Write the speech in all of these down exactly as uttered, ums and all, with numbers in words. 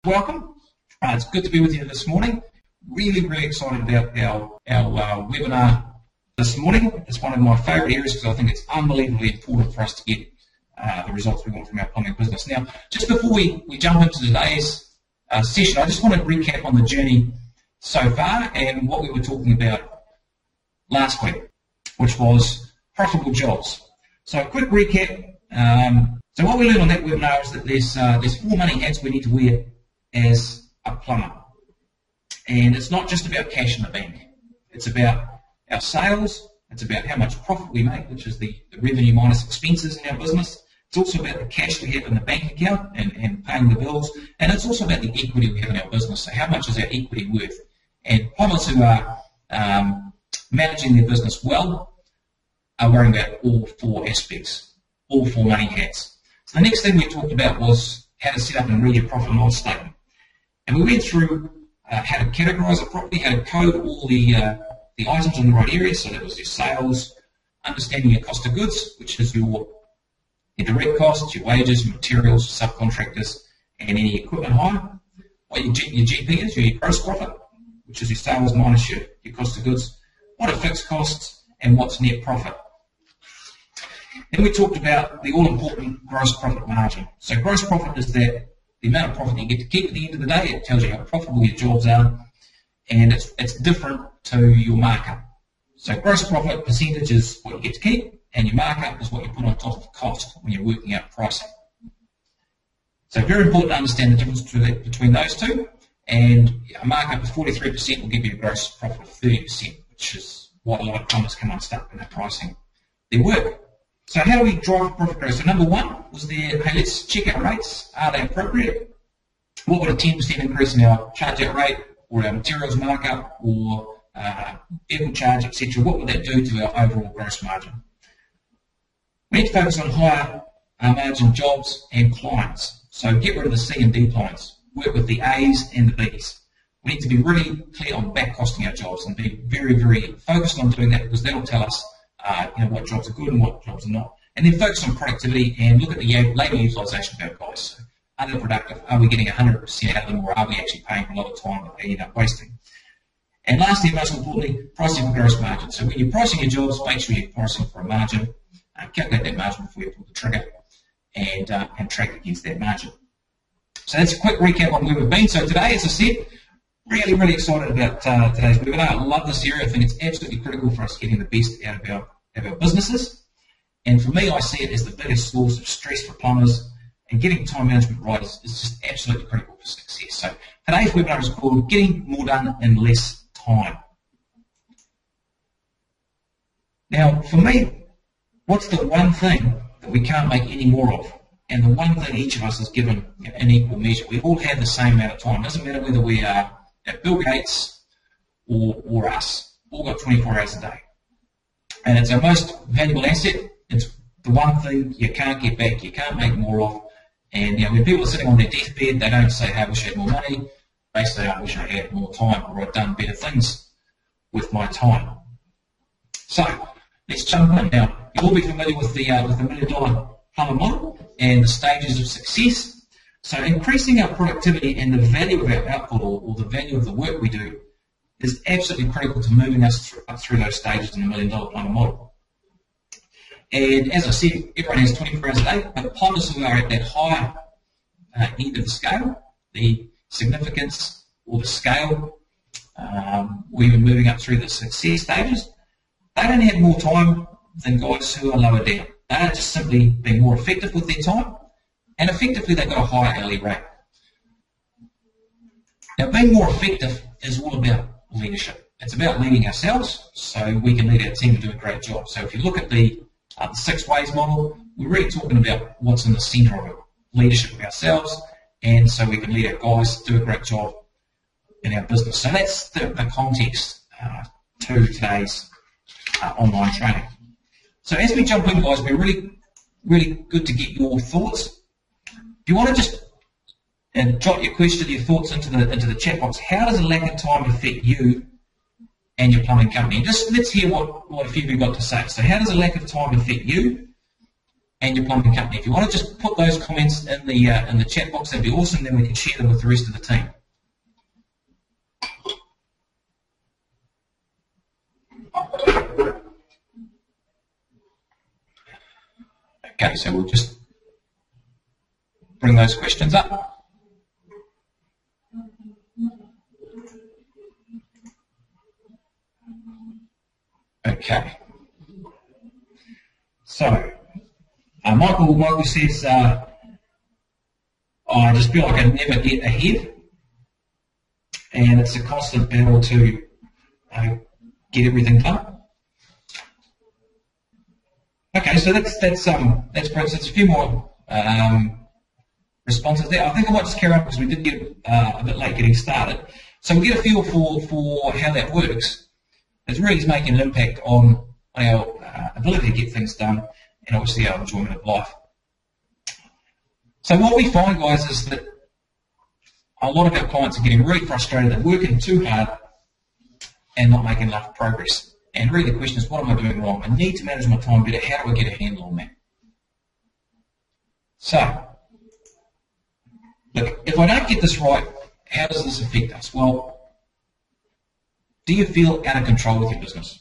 Welcome. Uh, it's good to be with you this morning. Really, really excited about our, our uh, webinar this morning. It's one of my favourite areas because I think it's unbelievably important for us to get uh, the results we want from our plumbing business. Now, just before we, we jump into today's uh, session, I just want to recap on the journey so far and what we were talking about last week, which was profitable jobs. So a quick recap. Um, so what we learned on that webinar is that there's, uh, there's four money hats we need to wear as a plumber. And it's not just about cash in the bank. It's about our sales. It's about how much profit we make, which is the, the revenue minus expenses in our business. It's also about the cash we have in the bank account and, and paying the bills. And it's also about the equity we have in our business. So how much is our equity worth? And plumbers who are um, managing their business well are worrying about all four aspects, all four money hats. So the next thing we talked about was how to set up and read your profit and loss statement. And we went through uh, how to categorise it properly, how to code all the, uh, the items in the right area. So that was your sales, understanding your cost of goods, which is your, your direct costs, your wages, your materials, subcontractors, and any equipment hire. What your, G, your G P is, your gross profit, which is your sales minus your, your cost of goods. What are fixed costs and what's net profit. Then we talked about the all-important gross profit margin. So gross profit is that the amount of profit you get to keep at the end of the day. It tells you how profitable your jobs are, and it's, it's different to your markup. So gross profit percentage is what you get to keep, and your markup is what you put on top of the cost when you're working out pricing. So very important to understand the difference between those two, and a markup of forty-three percent will give you a gross profit of thirty percent, which is what a lot of plumbers come unstuck when they're pricing their work. So how do we drive profit growth? So number one was there, hey, let's check our rates. Are they appropriate? What would a ten percent increase in our charge out rate or our materials markup or uh, vehicle charge, et cetera, what would that do to our overall gross margin? We need to focus on higher uh, margin jobs and clients. So get rid of the C and D clients. Work with the A's and the B's. We need to be really clear on back costing our jobs and be very, very focused on doing that because that'll tell us Uh, you know, what jobs are good and what jobs are not. And then focus on productivity and look at the labour utilisation of our guys. So are they productive? Are we getting one hundred percent out of them, or are we actually paying for a lot of time that they end up wasting? And lastly, most importantly, pricing for gross margin. So when you're pricing your jobs, make sure you're pricing for a margin. Uh, calculate that margin before you pull the trigger and, uh, and track against that margin. So that's a quick recap on where we've been. So today, as I said, really, really excited about uh, today's webinar. I love this area. I think it's absolutely critical for us getting the best out of our, of our businesses. And for me, I see it as the biggest source of stress for plumbers, and getting time management right is, is just absolutely critical for success. So today's webinar is called Getting More Done in Less Time. Now, for me, what's the one thing that we can't make any more of? And the one thing each of us is given in equal measure. We all have the same amount of time. It doesn't matter whether we are Bill Gates or, or us. All got twenty-four hours a day. And it's our most valuable asset. It's the one thing you can't get back, you can't make more of. And you know, when people are sitting on their deathbed, they don't say, hey, I wish I had more money. They say, I wish I had more time, or I'd done better things with my time. So let's jump in now. You'll all be familiar with the, uh, with the million dollar plumber model and the stages of success. So increasing our productivity and the value of our output, or, or the value of the work we do, is absolutely critical to moving us through, up through those stages in the million dollar plumber model. And as I said, everyone has twenty-four hours a day, but plumbers who are at that higher uh, end of the scale, the significance or the scale, um, or even moving up through the success stages, they don't have more time than guys who are lower down. They are just simply being more effective with their time. And effectively, they've got a higher hourly rate. Now, being more effective is all about leadership. It's about leading ourselves so we can lead our team to do a great job. So if you look at the, uh, the six ways model, we're really talking about what's in the centre of it, leadership of ourselves, and so we can lead our guys to do a great job in our business. So that's the, the context uh, to today's uh, online training. So as we jump in, guys, we're really, really good to get your thoughts. If you want to just and jot your question, your thoughts into the into the chat box. How does a lack of time affect you and your plumbing company? Just let's hear what, what a few of you got to say. So how does a lack of time affect you and your plumbing company. If you want to just put those comments in the uh, in the chat box, that'd be awesome. Then we can share them with the rest of the team. Okay, so we'll just bring those questions up. Okay. So, uh, Michael, Michael says, uh, oh, I just feel like I never get ahead, and it's a constant battle to uh, get everything done. Okay, so that's that's um that's great. So it's a few more um, responses there. I think I might just carry on because we did get uh, a bit late getting started. So we get a feel for for how that works. It really is making an impact on our uh, ability to get things done and obviously our enjoyment of life. So what we find, guys, is that a lot of our clients are getting really frustrated. They're working too hard and not making enough progress. And really the question is, what am I doing wrong? I need to manage my time better. How do I get a handle on that? So, look, if I don't get this right, how does this affect us? Well, do you feel out of control with your business?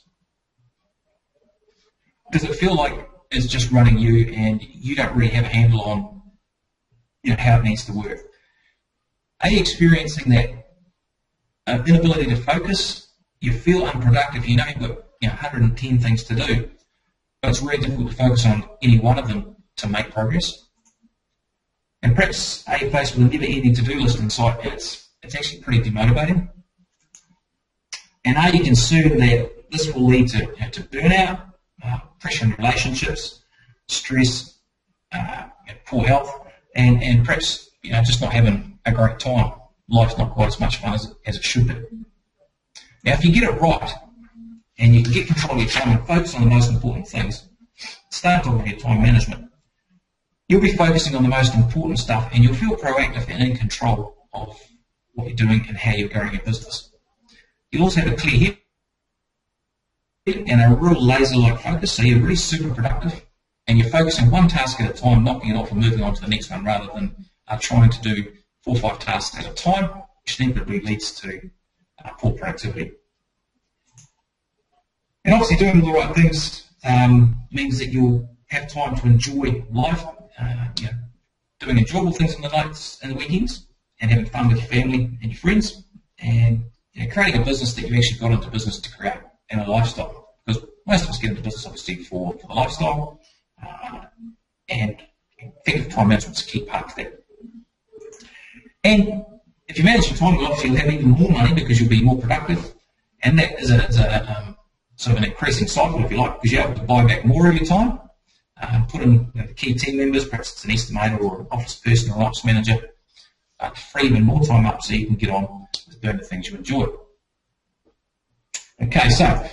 Does it feel like it's just running you and you don't really have a handle on, you know, how it needs to work? Are you experiencing that uh, inability to focus? You feel unproductive. You know you've got, you know, one hundred ten things to do, but it's really difficult to focus on any one of them to make progress. And perhaps are you faced with a never-ending to-do list in sight, and it's, it's actually pretty demotivating? And are you concerned that this will lead to, you know, to burnout, uh, pressure in relationships, stress, uh, poor health, and, and perhaps, you know, just not having a great time? Life's not quite as much fun as it, as it should be. Now, if you get it right, and you can get control of your time and focus on the most important things, start talking your time management, you'll be focusing on the most important stuff, and you'll feel proactive and in control of what you're doing and how you're growing your business. You'll also have a clear head and a real laser-like focus, so you're really super productive, and you're focusing one task at a time, knocking it off and moving on to the next one, rather than uh, trying to do four or five tasks at a time, which inevitably leads to uh, poor productivity. And obviously doing all the right things um, means that you'll have time to enjoy life, uh, you know, doing enjoyable things on the nights and the weekends, and having fun with your family and your friends, and, you know, creating a business that you've actually got into business to create, and a lifestyle. Because most of us get into business obviously for, for the lifestyle, uh, and effective time management is a key part of that. And if you manage your time well, obviously you'll have even more money because you'll be more productive, and that is a, is a um, sort of an increasing cycle, if you like, because you're able to buy back more of your time, uh, put in, you know, the key team members, perhaps it's an estimator or an office person or an ops manager, uh, to free even more time up so you can get on with doing the things you enjoy. Okay, so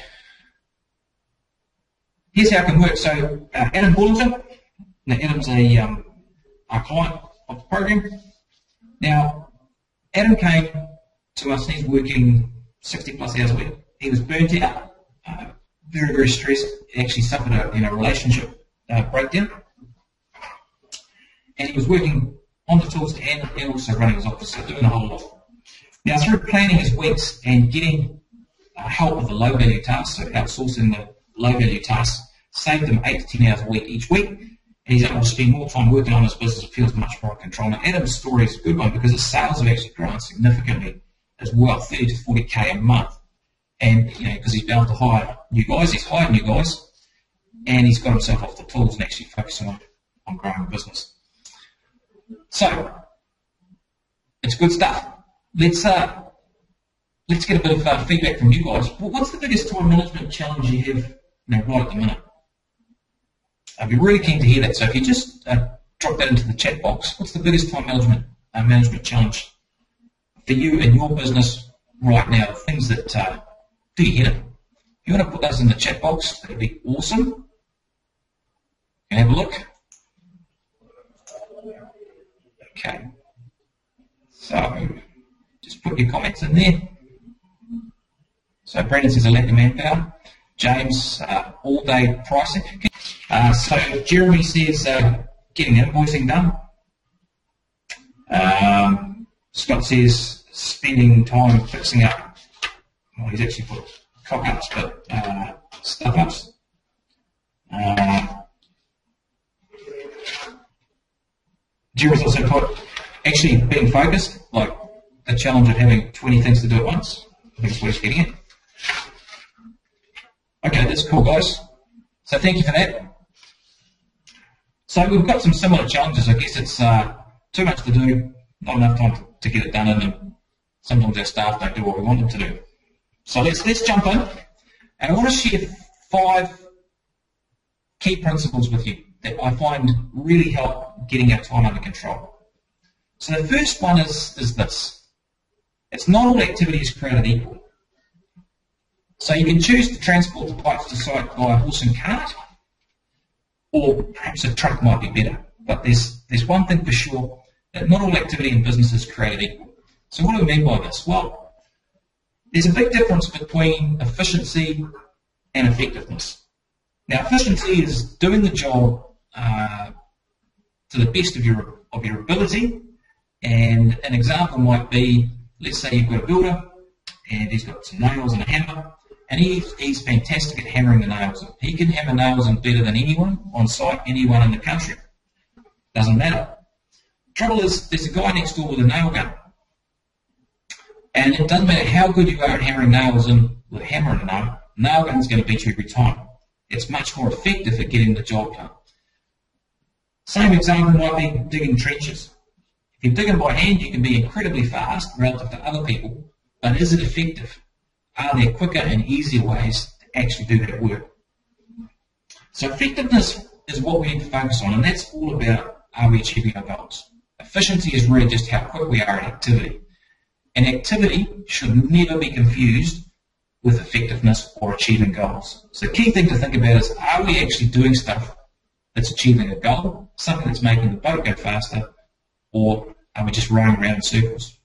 here's how it can work. So uh, Adam Bullinger, now Adam's a, um, a client of the program. Now, Adam came to us and he's working sixty plus hours a week. He was burnt out. Uh, very, very stressed. He actually suffered a, you know, relationship uh, breakdown. And he was working on the tools and, and also running his office, so doing a whole lot. Now, through planning his weeks and getting uh, help with the low-value tasks, so outsourcing the low-value tasks, saved him eight to ten hours a week each week, and he's able to spend more time working on his business. It feels much more in control. Now, Adam's story is a good one because his sales have actually grown significantly as well, thirty to forty K a month. And, you know, because he's bound to hire new guys, he's hired new guys, and he's got himself off the tools and actually focusing on, on growing the business. So, it's good stuff. Let's uh, let's get a bit of uh, feedback from you guys. Well, what's the biggest time management challenge you have, you know, right at the minute? I'd be really keen to hear that. So if you just uh, drop that into the chat box, what's the biggest time management uh, management challenge for you and your business right now? The things that uh, do you hit it? If you want to put those in the chat box, that'd be awesome. You can have a look. Okay. So just put your comments in there. So Brendan says a lack of manpower. James, uh, all day pricing. Uh, so Jeremy says uh, getting invoicing done. Um, Scott says spending time fixing up, well, he's actually put cock-ups, but uh, stuff-ups. Uh, Jerry's also put actually being focused, like the challenge of having twenty things to do at once. I think that's what he's getting at. Okay, that's cool, guys. So thank you for that. So we've got some similar challenges. I guess it's uh, too much to do, not enough time to, to get it done, and sometimes our staff don't do what we want them to do. So let's let's jump in, and I want to share five key principles with you that I find really help getting our time under control. So the first one is is this: it's not all activity is created equal. So you can choose to transport the bikes to site by horse and cart, or perhaps a truck might be better. But there's there's one thing for sure, that not all activity in business is created equal. So what do we mean by this? Well, there's a big difference between efficiency and effectiveness. Now, efficiency is doing the job uh, to the best of your of your ability, and an example might be, let's say you've got a builder and he's got some nails and a hammer, and he's, he's fantastic at hammering the nails in. He can hammer nails in better than anyone on site, anyone in the country. Doesn't matter. Trouble is, there's a guy next door with a nail gun. And it doesn't matter how good you are at hammering nails in with a hammer and a nail, nail gun's going to beat you every time. It's much more effective at getting the job done. Same example might be digging trenches. If you're digging by hand, you can be incredibly fast relative to other people, but is it effective? Are there quicker and easier ways to actually do that work? So effectiveness is what we need to focus on, and that's all about, are we achieving our goals? Efficiency is really just how quick we are at activity. And activity should never be confused with effectiveness or achieving goals. So the key thing to think about is, are we actually doing stuff that's achieving a goal, something that's making the boat go faster, or are we just rowing around in circles?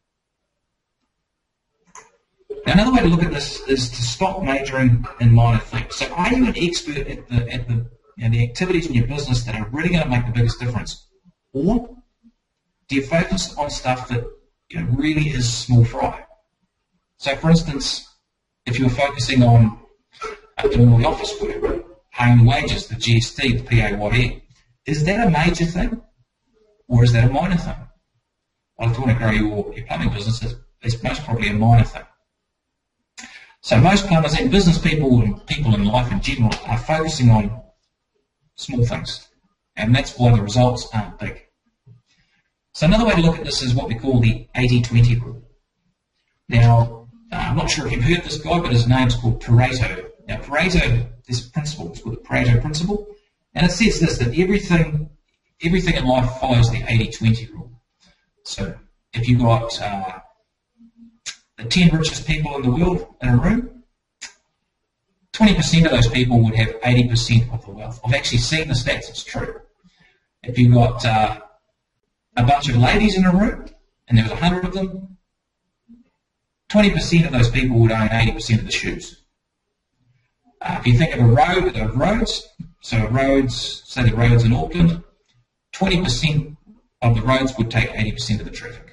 Now, another way to look at this is to stop majoring in minor things. So are you an expert at the, at the, you know, the activities in your business that are really going to make the biggest difference? Or do you focus on stuff that, you know, really is small fry? So, for instance, if you're focusing on uh, doing all the office work, paying wages, the G S T, the P A Y E, is that a major thing, or is that a minor thing? Well, if you want to grow your, your plumbing business, it's, it's most probably a minor thing. So most plumbers and business people and people in life in general are focusing on small things, and that's why the results aren't big. So another way to look at this is what we call the eighty twenty rule. Now, uh, I'm not sure if you've heard this guy, but his name's called Pareto. Now, Pareto, this principle is called the Pareto principle, and it says this, that everything, everything in life follows the eighty twenty rule. So if you've got uh, the ten richest people in the world in a room, twenty percent of those people would have eighty percent of the wealth. I've actually seen the stats, it's true. If you've got uh, a bunch of ladies in a room, and there was a hundred of them, twenty percent of those people would own eighty percent of the shoes. Uh, if you think of a road, of roads, so roads, say the roads in Auckland, twenty percent of the roads would take eighty percent of the traffic.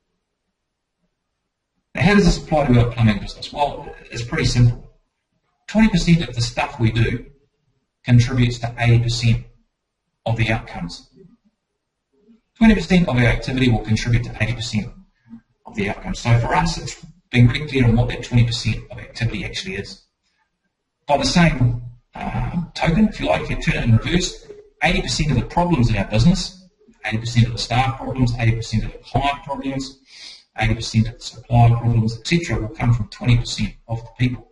Now, how does this apply to our plumbing business? Well, it's pretty simple. twenty percent of the stuff we do contributes to eighty percent of the outcomes. twenty percent of our activity will contribute to eighty percent of the outcomes. So for us, it's being really clear on what that twenty percent of activity actually is. By the same um, token, if you like, if you turn it in reverse, eighty percent of the problems in our business, eighty percent of the staff problems, eighty percent of the client problems, eighty percent of the supplier problems, et cetera, will come from twenty percent of the people.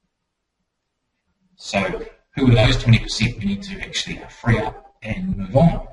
So who are those twenty percent we need to actually free up and move on?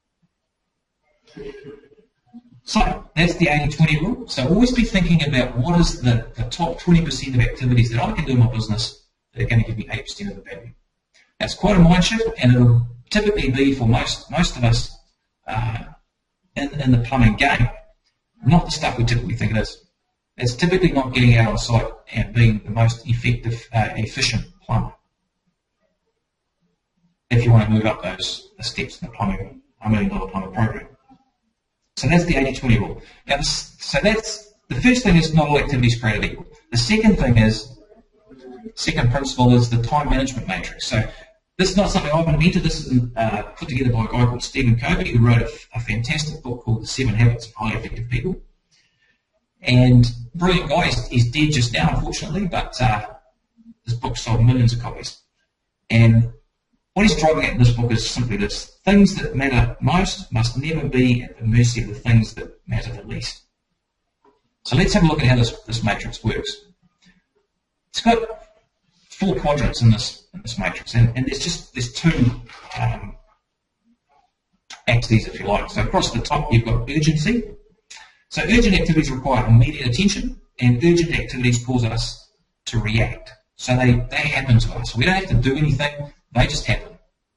So that's the eighty twenty rule. So always be thinking about what is the, the top twenty percent of activities that I can do in my business that are going to give me eighty percent of the value. That's quite a mind shift, and it'll typically be for most most of us uh, in, in the plumbing game, not the stuff we typically think it is. It's typically not getting out on site and being the most effective, uh, efficient plumber. If you want to move up those the steps in the plumbing, a million dollar plumbing program. So that's the eighty twenty rule. Now, this, so that's the first thing is not all activities created equal. The second thing is, second principle is the time management matrix. So this is not something I've invented. This is uh, put together by a guy called Stephen Covey, who wrote a, a fantastic book called The Seven Habits of Highly Effective People. And brilliant guy. He's, he's dead just now, unfortunately, but uh, this book sold millions of copies. And what he's driving at in this book is simply this: things that matter most must never be at the mercy of the things that matter the least. So let's have a look at how this, this matrix works. It's got four quadrants in this in this matrix, and, and there's just there's two um, axes, if you like. So across the top you've got urgency. So urgent activities require immediate attention, and urgent activities cause us to react. So they, they happen to us. We don't have to do anything, they just happen.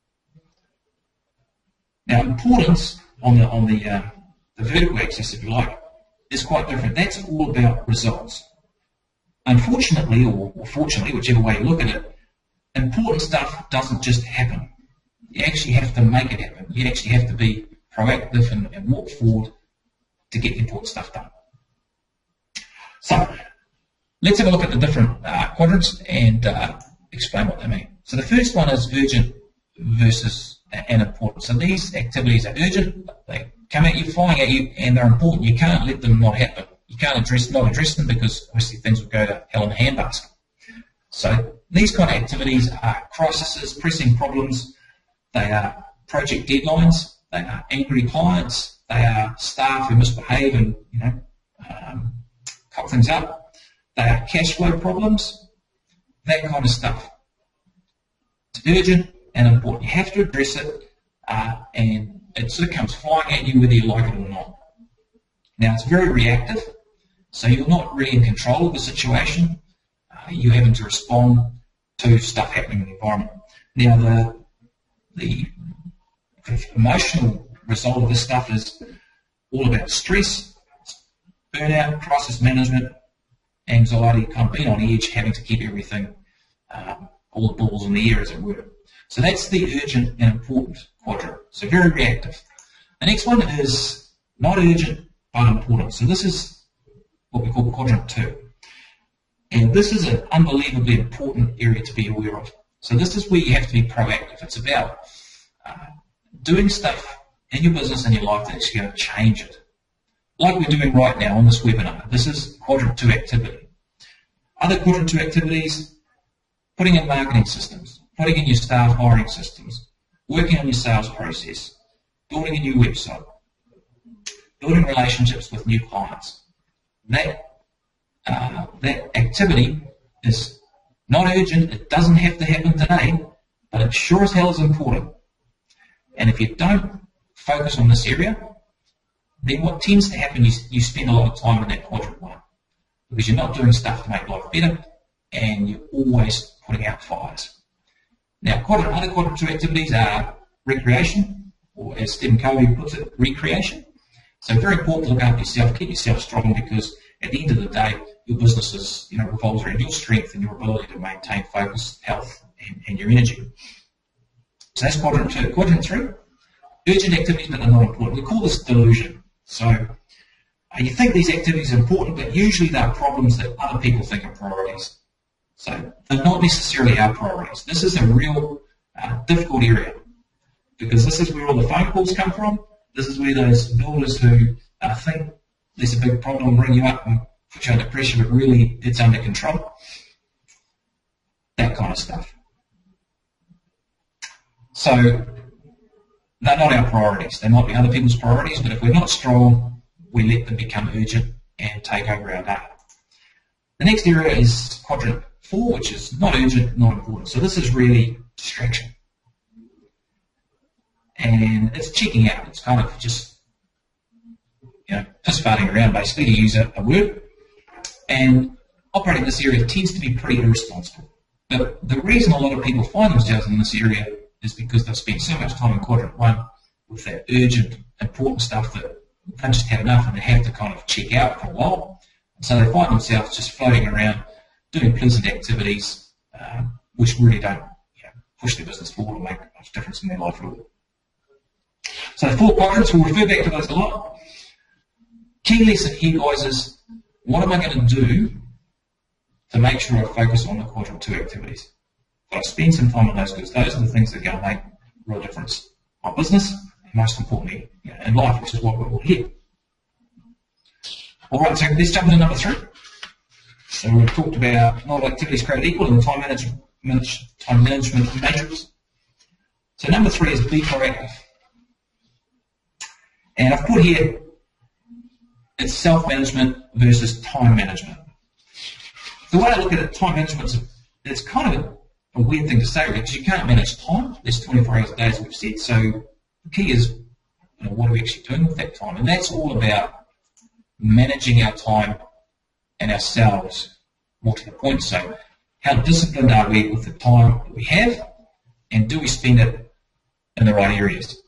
Now, importance on the on the, uh, the vertical axis, if you like, is quite different. That's all about results. Unfortunately, or, or fortunately, whichever way you look at it, important stuff doesn't just happen. You actually have to make it happen. You actually have to be proactive and, and walk forward to get the important stuff done. So, let's have a look at the different uh, quadrants and uh, explain what they mean. So the first one is urgent versus and important. So these activities are urgent, they come at you, flying at you, and they're important. You can't let them not happen. You can't address not address them because obviously things will go to hell in a handbasket. So these kind of activities are crises, pressing problems, they are project deadlines, they are angry clients, they are staff who misbehave and you know um, cock things up. They are cash flow problems, that kind of stuff. It's urgent and important. You have to address it, uh, and it sort of comes flying at you whether you like it or not. Now, it's very reactive, so you're not really in control of the situation. Uh, you're having to respond to stuff happening in the environment. Now, the, the emotional result of this stuff is all about stress, burnout, crisis management, anxiety, kind of being on edge, having to keep everything, um, all the balls in the air, as it were. So that's the urgent and important quadrant. So very reactive. The next one is not urgent but important. So this is what we call quadrant two. And this is an unbelievably important area to be aware of. So this is where you have to be proactive. It's about uh, doing stuff in your business and your life that's going to change it. Like we're doing right now on this webinar. This is quadrant two activity. Other quadrant two activities, putting in marketing systems, putting in your staff hiring systems, working on your sales process, building a new website, building relationships with new clients. That, uh, that activity is not urgent, it doesn't have to happen today, but it sure as hell is important. And if you don't focus on this area, then what tends to happen is you spend a lot of time in that quadrant one because you're not doing stuff to make life better and you're always putting out fires. Now, quadrant, other quadrant two activities are recreation, or as Stephen Covey puts it, recreation. So very important to look after yourself, keep yourself strong, because at the end of the day, your business is, you know, revolves around your strength and your ability to maintain focus, health, and, and your energy. So that's quadrant two. Quadrant three, urgent activities but they're not important. We call this delusion. So uh, you think these activities are important, but usually they're problems that other people think are priorities. So they're not necessarily our priorities. This is a real uh, difficult area because this is where all the phone calls come from. This is where those builders who uh, think there's a big problem bring you up and put you under pressure, but really it's under control. That kind of stuff. So they're not our priorities. They might be other people's priorities, but if we're not strong, we let them become urgent and take over our day. The next area is quadrant four, which is not urgent, not important. So this is really distraction. And it's checking out. It's kind of just, you know, piss farting around, basically, to use a, a word. And operating in this area tends to be pretty irresponsible. But the reason a lot of people find themselves in this area is because they've spent so much time in quadrant one with that urgent, important stuff that they just had enough and they have to kind of check out for a while. And so they find themselves just floating around, doing pleasant activities, um, which really don't, you know, push their business forward or make a difference in their life at all. So the four quadrants, we'll refer back to those a lot. Key lesson here, guys, is what am I going to do to make sure I focus on the quadrant two activities? But I spend some time on those because those are the things that are going to make a real difference in my business and most importantly, you know, in life, which is what we're all here. All right, so let's jump into number three. So we've talked about not all activities created equal and the time management, time management matrix. So number three is be proactive. And I've put here, it's self-management versus time management. The way I look at it, time management, it's kind of a, a weird thing to say because you can't manage time. There's twenty-four hours a day, as we've said. So the key is, you know, what are we actually doing with that time? And that's all about managing our time and ourselves more to the point. So how disciplined are we with the time that we have, and do we spend it in the right areas?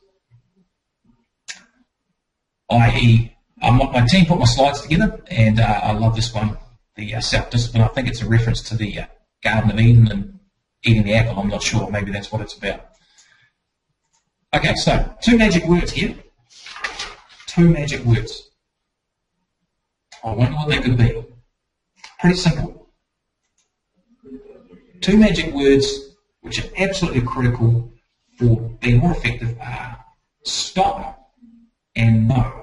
that is, um, my team put my slides together, and uh, I love this one, the uh, self-discipline. I think it's a reference to the uh, Garden of Eden and eating the apple. I'm not sure. Maybe that's what it's about. Okay, so two magic words here. Two magic words. I wonder what they could be. Pretty simple. Two magic words which are absolutely critical for being more effective are stop and no.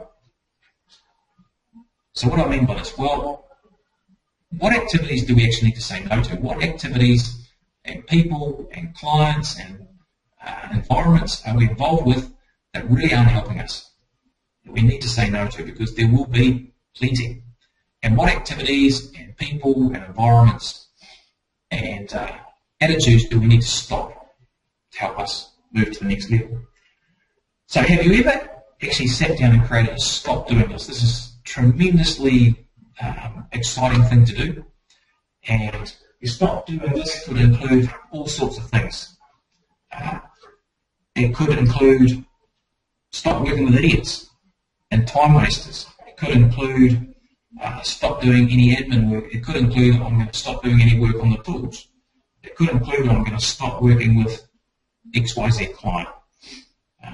So what do I mean by this? Well, what activities do we actually need to say no to? What activities and people and clients and uh, environments are we involved with that really aren't helping us, that we need to say no to, because there will be plenty. And what activities and people and environments and uh, attitudes do we need to stop to help us move to the next level? So have you ever actually sat down and created a stop doing this? This is a tremendously um, exciting thing to do. And your stop doing this could include all sorts of things. Uh, it could include stop working with idiots and time wasters. It could include Uh, stop doing any admin work. It could include I'm going to stop doing any work on the tools. It could include I'm going to stop working with X Y Z client. Uh,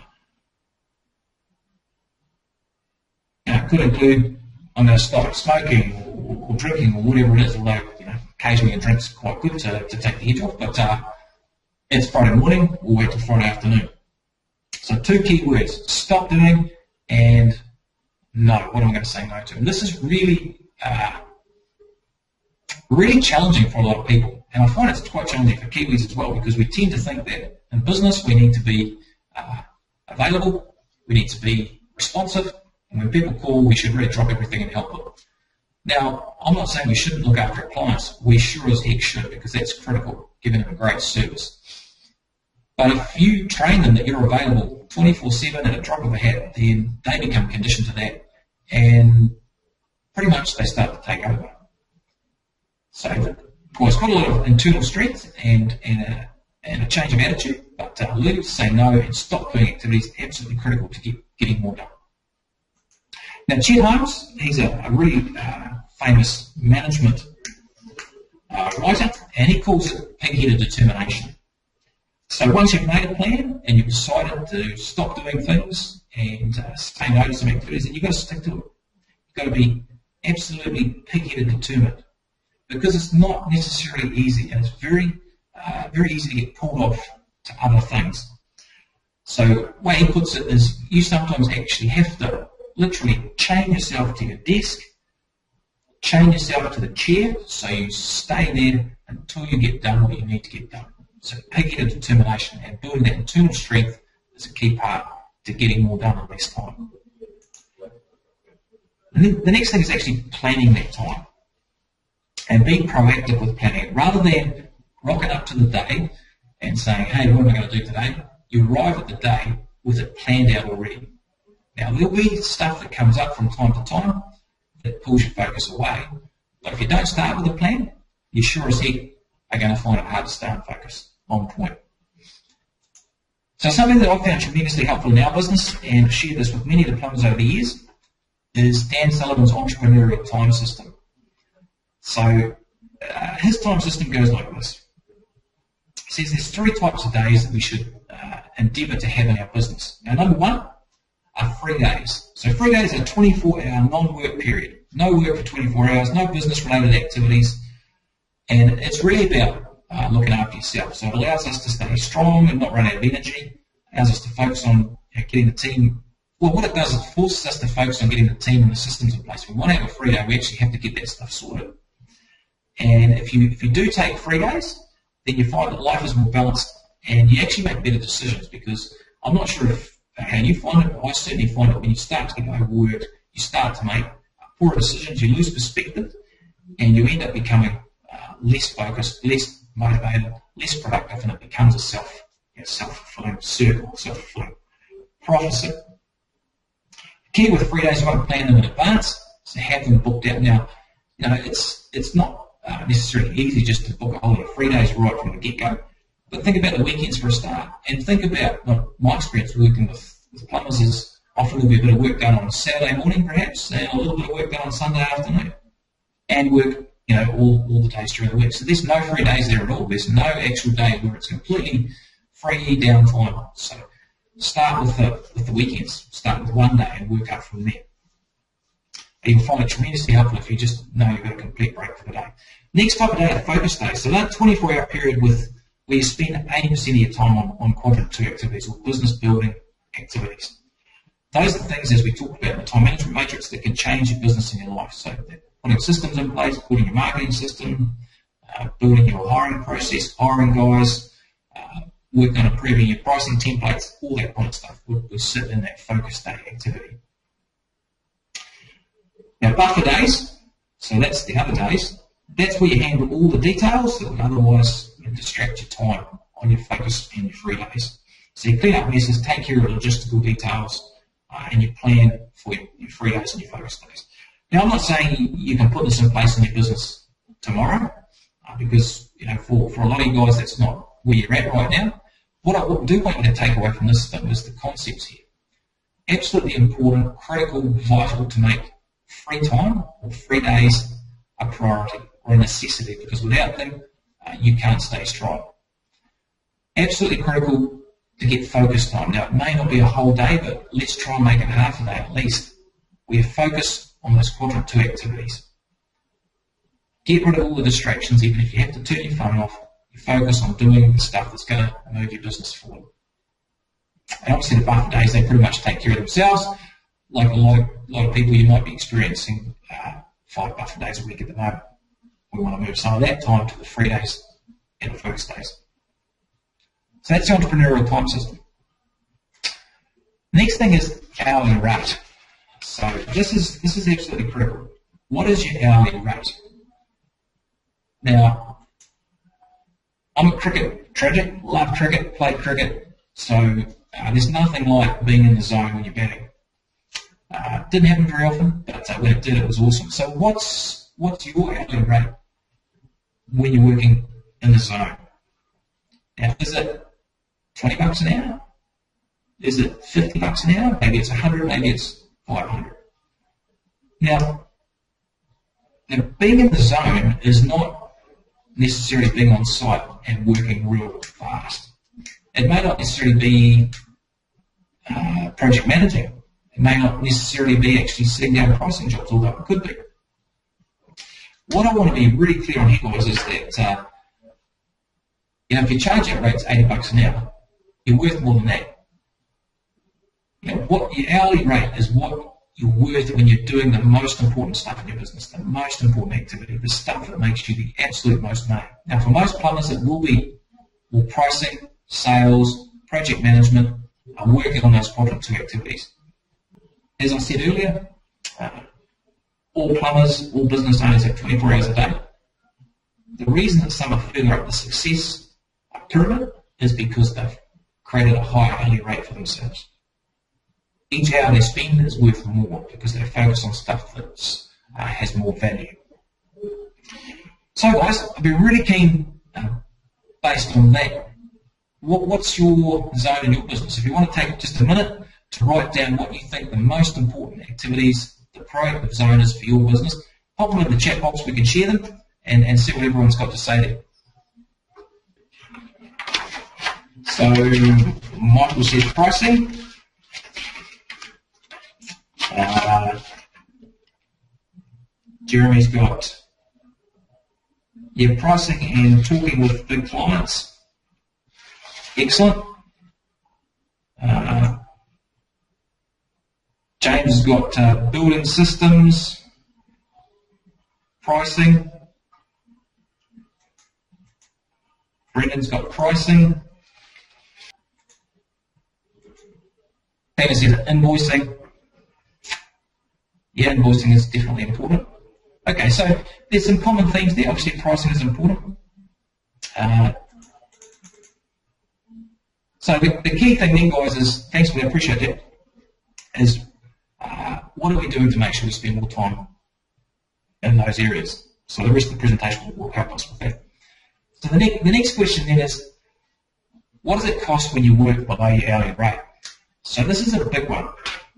it could include I'm going to stop smoking or, or drinking or whatever it is, although you know, occasionally a drink's quite good to, to take the edge off, but uh, it's Friday morning, we'll wait till Friday afternoon. So two key words, stop doing and no, what am I going to say no to? And this is really, uh, really challenging for a lot of people. And I find it's quite challenging for Kiwis as well, because we tend to think that in business we need to be uh, available, we need to be responsive, and when people call, we should really drop everything and help them. Now, I'm not saying we shouldn't look after our clients. We sure as heck should, because that's critical, giving them a great service. But if you train them that you're available twenty-four seven at a drop of a hat, then they become conditioned to that, and pretty much they start to take over. So, well, it's got a lot of internal strength and, and, a, and a change of attitude, but uh, learning to say no and stop doing activities is absolutely critical to get, getting more done. Now, Chet Holmes, he's a, a really uh, famous management uh, writer, and he calls it pig-headed determination. So once you've made a plan and you've decided to stop doing things and uh, say no to some activities, then you've got to stick to it. You've got to be absolutely pig-headed determined, because it's not necessarily easy, and it's very, uh, very easy to get pulled off to other things. So the way he puts it is you sometimes actually have to literally chain yourself to your desk, chain yourself to the chair, so you stay there until you get done what you need to get done. So pig-headed determination and building that internal strength is a key part to getting more done in less time. And then the next thing is actually planning that time and being proactive with planning it. Rather than rocking up to the day and saying, hey, what am I going to do today? You arrive at the day with it planned out already. Now, there'll be stuff that comes up from time to time that pulls your focus away. But if you don't start with a plan, you sure as heck are going to find it hard to stay focused on point. So something that I've found tremendously helpful in our business, and I've shared this with many diplomas over the years, is Dan Sullivan's entrepreneurial time system. So uh, his time system goes like this. says there's three types of days that we should uh, endeavour to have in our business. Now, number one are free days. So free days are a twenty-four hour non-work period. No work for twenty-four hours, no business-related activities, and it's really about uh, looking after yourself. So it allows us to stay strong and not run out of energy, allows us to focus on you know, getting the team. Well, what it does is it forces us to focus on getting the team and the systems in place. We want to have a free day, we actually have to get that stuff sorted. And if you if you do take free days, then you find that life is more balanced and you actually make better decisions, because I'm not sure if how you find it, but I certainly find it when you start to get overworked, you start to make poor decisions, you lose perspective, and you end up becoming uh, less focused, less motivated, less productive, and it becomes a self, you know, self-fulfilling circle, self-fulfilling prophecy. The key with free days, you want to plan them in advance, so have them booked out. Now, you know, it's it's not uh, necessarily easy just to book a whole lot of free days right from the get-go, but think about the weekends for a start, and think about, well, my experience working with, with plumbers is often there'll be a bit of work done on Saturday morning perhaps, and a little bit of work done on Sunday afternoon, and work, you know, all, all the days during the week. So there's no free days there at all. There's no actual day where it's completely free downtime. So start with the, with the weekends. Start with one day and work up from there. And you'll find it tremendously helpful if you just know you've got a complete break for the day. Next type of day are focus days. So that twenty-four hour period with where you spend eighty percent of your time on, on quadrant two activities or business building activities. Those are the things, as we talked about in the time management matrix, that can change your business and your life. So putting systems in place, putting your marketing system, uh, building your hiring process, hiring guys, uh, working on improving your pricing templates, all that kind of stuff will, will sit in that focus day activity. Now, buffer days, so that's the other days, that's where you handle all the details that would otherwise you know, distract your time on your focus and your free days. So you clean up messes, take care of logistical details, Uh, and you plan for your, your free days and your focus days. Now, I'm not saying you, you can put this in place in your business tomorrow, uh, because you know for, for a lot of you guys that's not where you're at right now. What I do want you to take away from this thing is the concepts here. Absolutely important, critical, vital to make free time or free days a priority or a necessity, because without them, uh, you can't stay strong. Absolutely critical to get focus time. Now, it may not be a whole day, but let's try and make it half a day at least. We focus on those quadrant two activities. Get rid of all the distractions, even if you have to turn your phone off. You focus on doing the stuff that's going to move your business forward. And obviously the buffer days, they pretty much take care of themselves. Like a lot of, a lot of people, you might be experiencing uh, five buffer days a week at the moment. We want to move some of that time to the free days and the focus days. So that's the entrepreneurial time system. Next thing is hourly rate. So this is this is absolutely critical. What is your hourly rate? Now, I'm a cricket tragic, love cricket, played cricket, so uh, there's nothing like being in the zone when you're batting. Uh, didn't happen very often, but uh, when it did, it was awesome. So what's what's your hourly rate when you're working in the zone? Now, is it twenty bucks an hour? Is it fifty bucks an hour? Maybe it's a hundred, maybe it's five hundred. Now, now, being in the zone is not necessarily being on site and working real fast. It may not necessarily be uh, project managing. It may not necessarily be actually sitting down pricing jobs, although it could be. What I want to be really clear on here, guys, is that uh, you know, if your charge-out rate's eighty bucks an hour, you're worth more than that. You know, what your hourly rate is what you're worth when you're doing the most important stuff in your business, the most important activity, the stuff that makes you the absolute most money. Now, for most plumbers, it will be well, pricing, sales, project management, and working on those quadrant two activities. As I said earlier, uh, all plumbers, all business owners have twenty-four hours a day. The reason that some are further up the success pyramid is because they've created a higher hourly rate for themselves. Each hour they spend is worth more because they focus on stuff that uh, has more value. So guys, I'd be really keen, uh, based on that, what, what's your zone in your business? If you want to take just a minute to write down what you think the most important activities, the proactive zone is for your business, pop them in the chat box, we can share them and, and see what everyone's got to say there. So Michael says pricing. Uh, Jeremy's got yeah, pricing and talking with big clients. Excellent. Uh, James has got uh, building systems, pricing. Brendan's got pricing. Peter says invoicing. Yeah, invoicing is definitely important. Okay, so there's some common themes there. Obviously, pricing is important. Uh, so the, the key thing then, guys, is, thanks for that, appreciate that, is uh, what are we doing to make sure we spend more time in those areas? So the rest of the presentation will help us with that. So the, ne the next question then is, what does it cost when you work below your hourly rate? So this is a big one.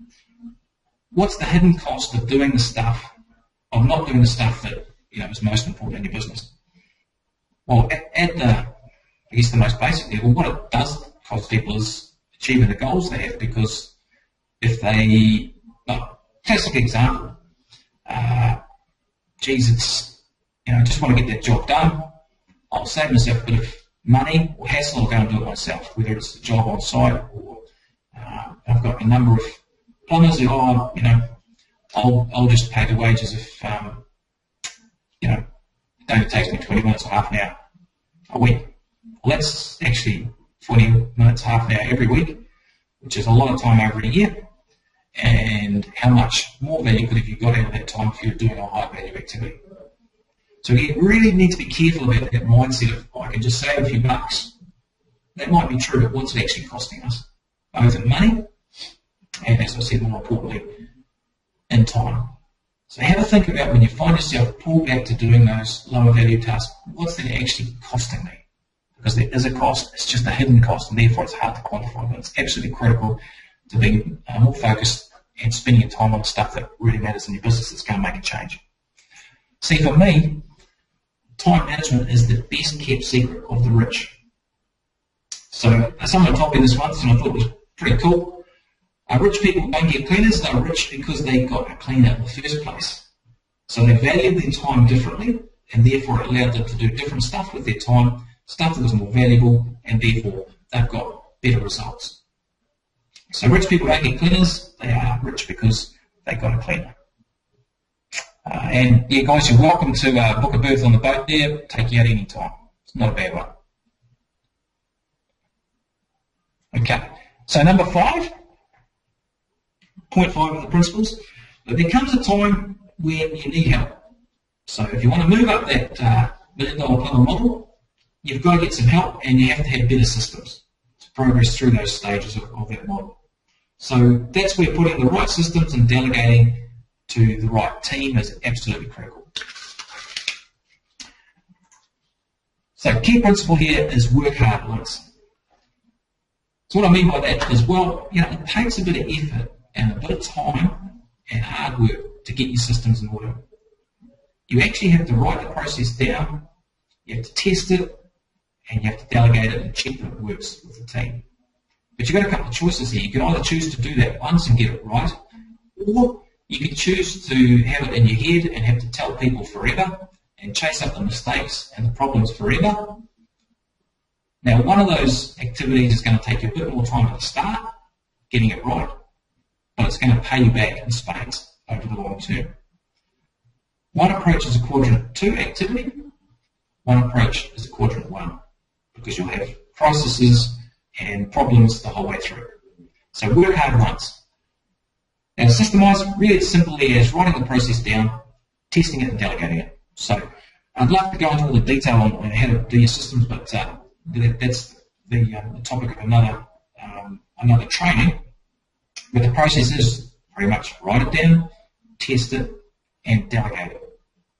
What's the hidden cost of doing the stuff, of not doing the stuff that you know is most important in your business? Well, at, at the, I guess the most basic level, what it does cost people is achieving the goals they have, because if they, well, classic example, uh, geez, it's, you know, I just want to get that job done, I'll save myself a bit of money or hassle, I'll go and do it myself, whether it's a job on site or uh, I've got a number of plumbers who, oh, you know, I'll, I'll just pay the wages if, um, you know, it only takes me twenty minutes or half an hour a week. Well, that's actually twenty minutes, half an hour every week, which is a lot of time over a year. And how much more value could have you got out of that time if you're doing a high value activity? So you really need to be careful about that mindset of, oh, I can just save a few bucks. That might be true, but what's it actually costing us? Both in money and, as I said, more importantly, in time. So have a think about when you find yourself pulled back to doing those lower value tasks, what's that actually costing me? Because there is a cost, it's just a hidden cost, and therefore it's hard to quantify, but it's absolutely critical to be uh, more focused and spending your time on stuff that really matters in your business that's going to make a change. See, for me, time management is the best kept secret of the rich. So someone told me this once and I thought it was pretty cool. Uh, rich people don't get cleaners, they're rich because they got a cleaner in the first place. So they valued their time differently, and therefore it allowed them to do different stuff with their time, stuff that was more valuable, and therefore they've got better results. So rich people don't get cleaners, they are rich because they got a cleaner. Uh, and yeah, guys, you're welcome to uh, book a berth on the boat there, take you out any time. It's not a bad one. Okay, so number five, point five of the principles, but there comes a time when you need help. So if you want to move up that uh, million dollar plumber model, you've got to get some help, and you have to have better systems to progress through those stages of, of that model. So that's where putting the right systems and delegating to the right team is absolutely critical. So key principle here is work hard once. So what I mean by that is, well, you know, it takes a bit of effort and a bit of time and hard work to get your systems in order. You actually have to write the process down, you have to test it, and you have to delegate it and check that it works with the team. But you've got a couple of choices here. You can either choose to do that once and get it right, or you can choose to have it in your head and have to tell people forever and chase up the mistakes and the problems forever. Now, one of those activities is going to take you a bit more time at the start, getting it right, but it's going to pay you back in spades over the long term. One approach is a quadrant two activity, one approach is a quadrant one, because you'll have processes and problems the whole way through. So work hard once. Now, systemize, really as simply as writing the process down, testing it and delegating it. So I'd love to go into all the detail on, on how to do your systems, but uh, that, that's the, um, the topic of another, um, another training. But the process is pretty much write it down, test it, and delegate it.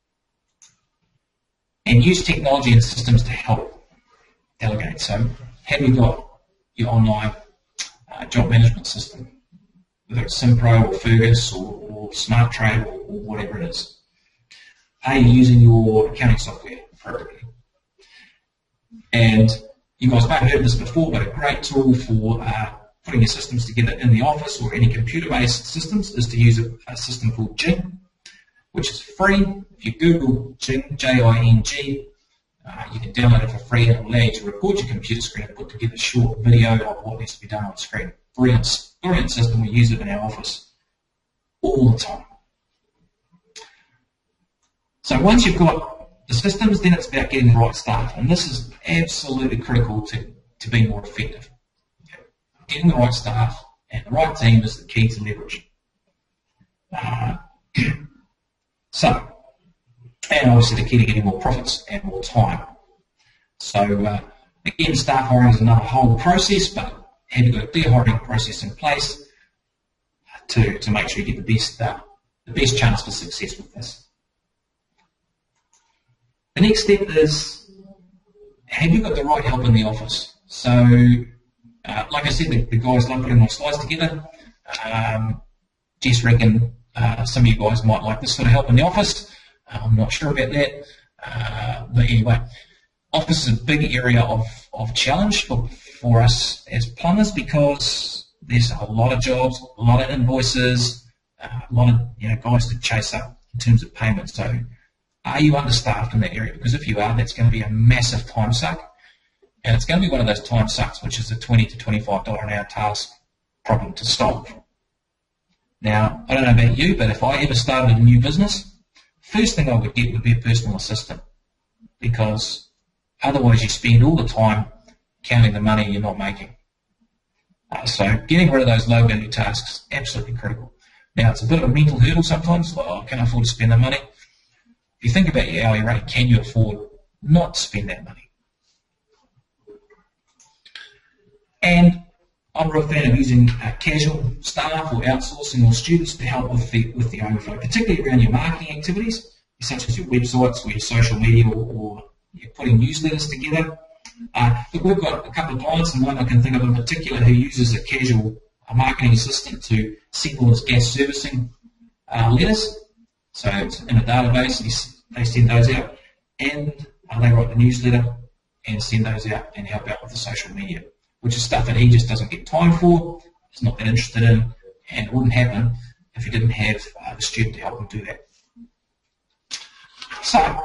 And use technology and systems to help delegate. So have you got your online uh, job management system, whether it's Simpro or Fergus or, or SmartTrade or, or whatever it is? Are you using your accounting software appropriately? And You guys may have heard this before, but a great tool for uh, putting your systems together in the office or any computer-based systems is to use a, a system called Jing, which is free. If you Google Jing, J I N G, uh, you can download it for free, and it will allow you to record your computer screen and put together a short video of what needs to be done on screen. Brilliant, brilliant system. We use it in our office all the time. So once you've got the systems, then it's about getting the right staff, and this is absolutely critical to, to be more effective. Getting the right staff and the right team is the key to leverage. Uh, so, and obviously the key to getting more profits and more time. So uh, again, staff hiring is another whole process, but have you got a clear hiring process in place to, to make sure you get the best, uh, the best chance for success with this. The next step is, have you got the right help in the office? So, uh, like I said, the, the guys love putting my slides together. Um, just reckon uh, some of you guys might like this sort of help in the office. Uh, I'm not sure about that. Uh, but anyway, office is a big area of, of challenge for, for us as plumbers because there's a lot of jobs, a lot of invoices, uh, a lot of you know guys to chase up in terms of payments. So, are you understaffed in that area? Because if you are, that's going to be a massive time suck. And it's going to be one of those time sucks, which is a twenty to twenty-five dollars an hour task problem to solve. Now, I don't know about you, but if I ever started a new business, first thing I would get would be a personal assistant. Because otherwise you spend all the time counting the money you're not making. Uh, so getting rid of those low value tasks is absolutely critical. Now, it's a bit of a mental hurdle sometimes. Like, oh, can I afford to spend the money? If you think about your hourly rate, can you afford not to spend that money? And I'm a real fan of using uh, casual staff or outsourcing or students to help with the with the overflow, particularly around your marketing activities, such as your websites or your social media, or, or you're putting newsletters together. Uh, look, we've got a couple of clients, and one I can think of in particular who uses a casual a marketing assistant to send all his gas servicing uh, letters. So it's in a database, they send those out, and uh, they write the newsletter and send those out and help out with the social media, which is stuff that he just doesn't get time for, he's not that interested in, and it wouldn't happen if he didn't have uh, the student to help him do that. So,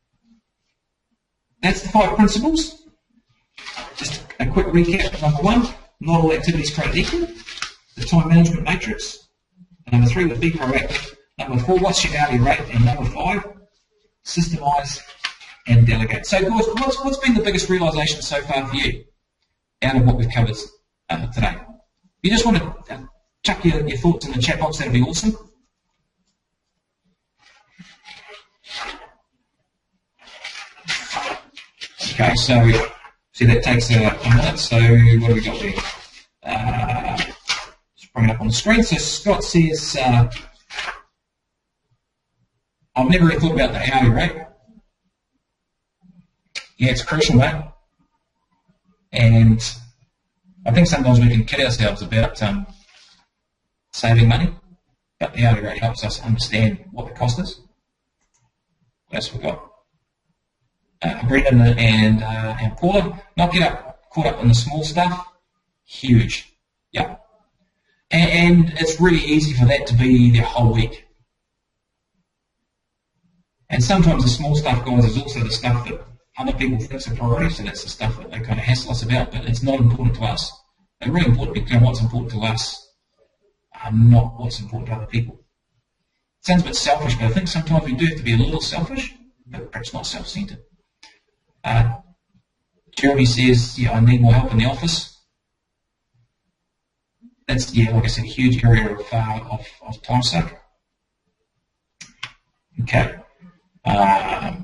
that's the five principles. Just a quick recap. Number one, not all activities created equal. The time management matrix. And number three was be proactive. Number four, what's your hourly rate? And number five, systemize and delegate. So, guys, what's, what's been the biggest realization so far for you out of what we've covered uh, today? If you just want to uh, chuck your, your thoughts in the chat box, that would be awesome. Okay, so see that takes a, a minute. So what do we got there? Uh, just bring it up on the screen. So Scott says, uh, I've never really thought about the hourly rate. Yeah, it's crucial, mate. And I think sometimes we can kid ourselves about um, saving money, but the hourly rate helps us understand what the cost is. What else have we got? Uh, Brendan and, uh, and Paula, not get up, caught up in the small stuff, huge. Yeah. And, and it's really easy for that to be their whole week. And sometimes the small stuff, guys, is also the stuff that other people think is a priority, so that's the stuff that they kind of hassle us about, but it's not important to us. They're really important because what's important to us, um, not what's important to other people. It sounds a bit selfish, but I think sometimes we do have to be a little selfish, but perhaps not self-centered. Uh, Jeremy says, yeah, I need more help in the office. That's, yeah, like I said, a huge area of, uh, of, of time suck. Okay. Um,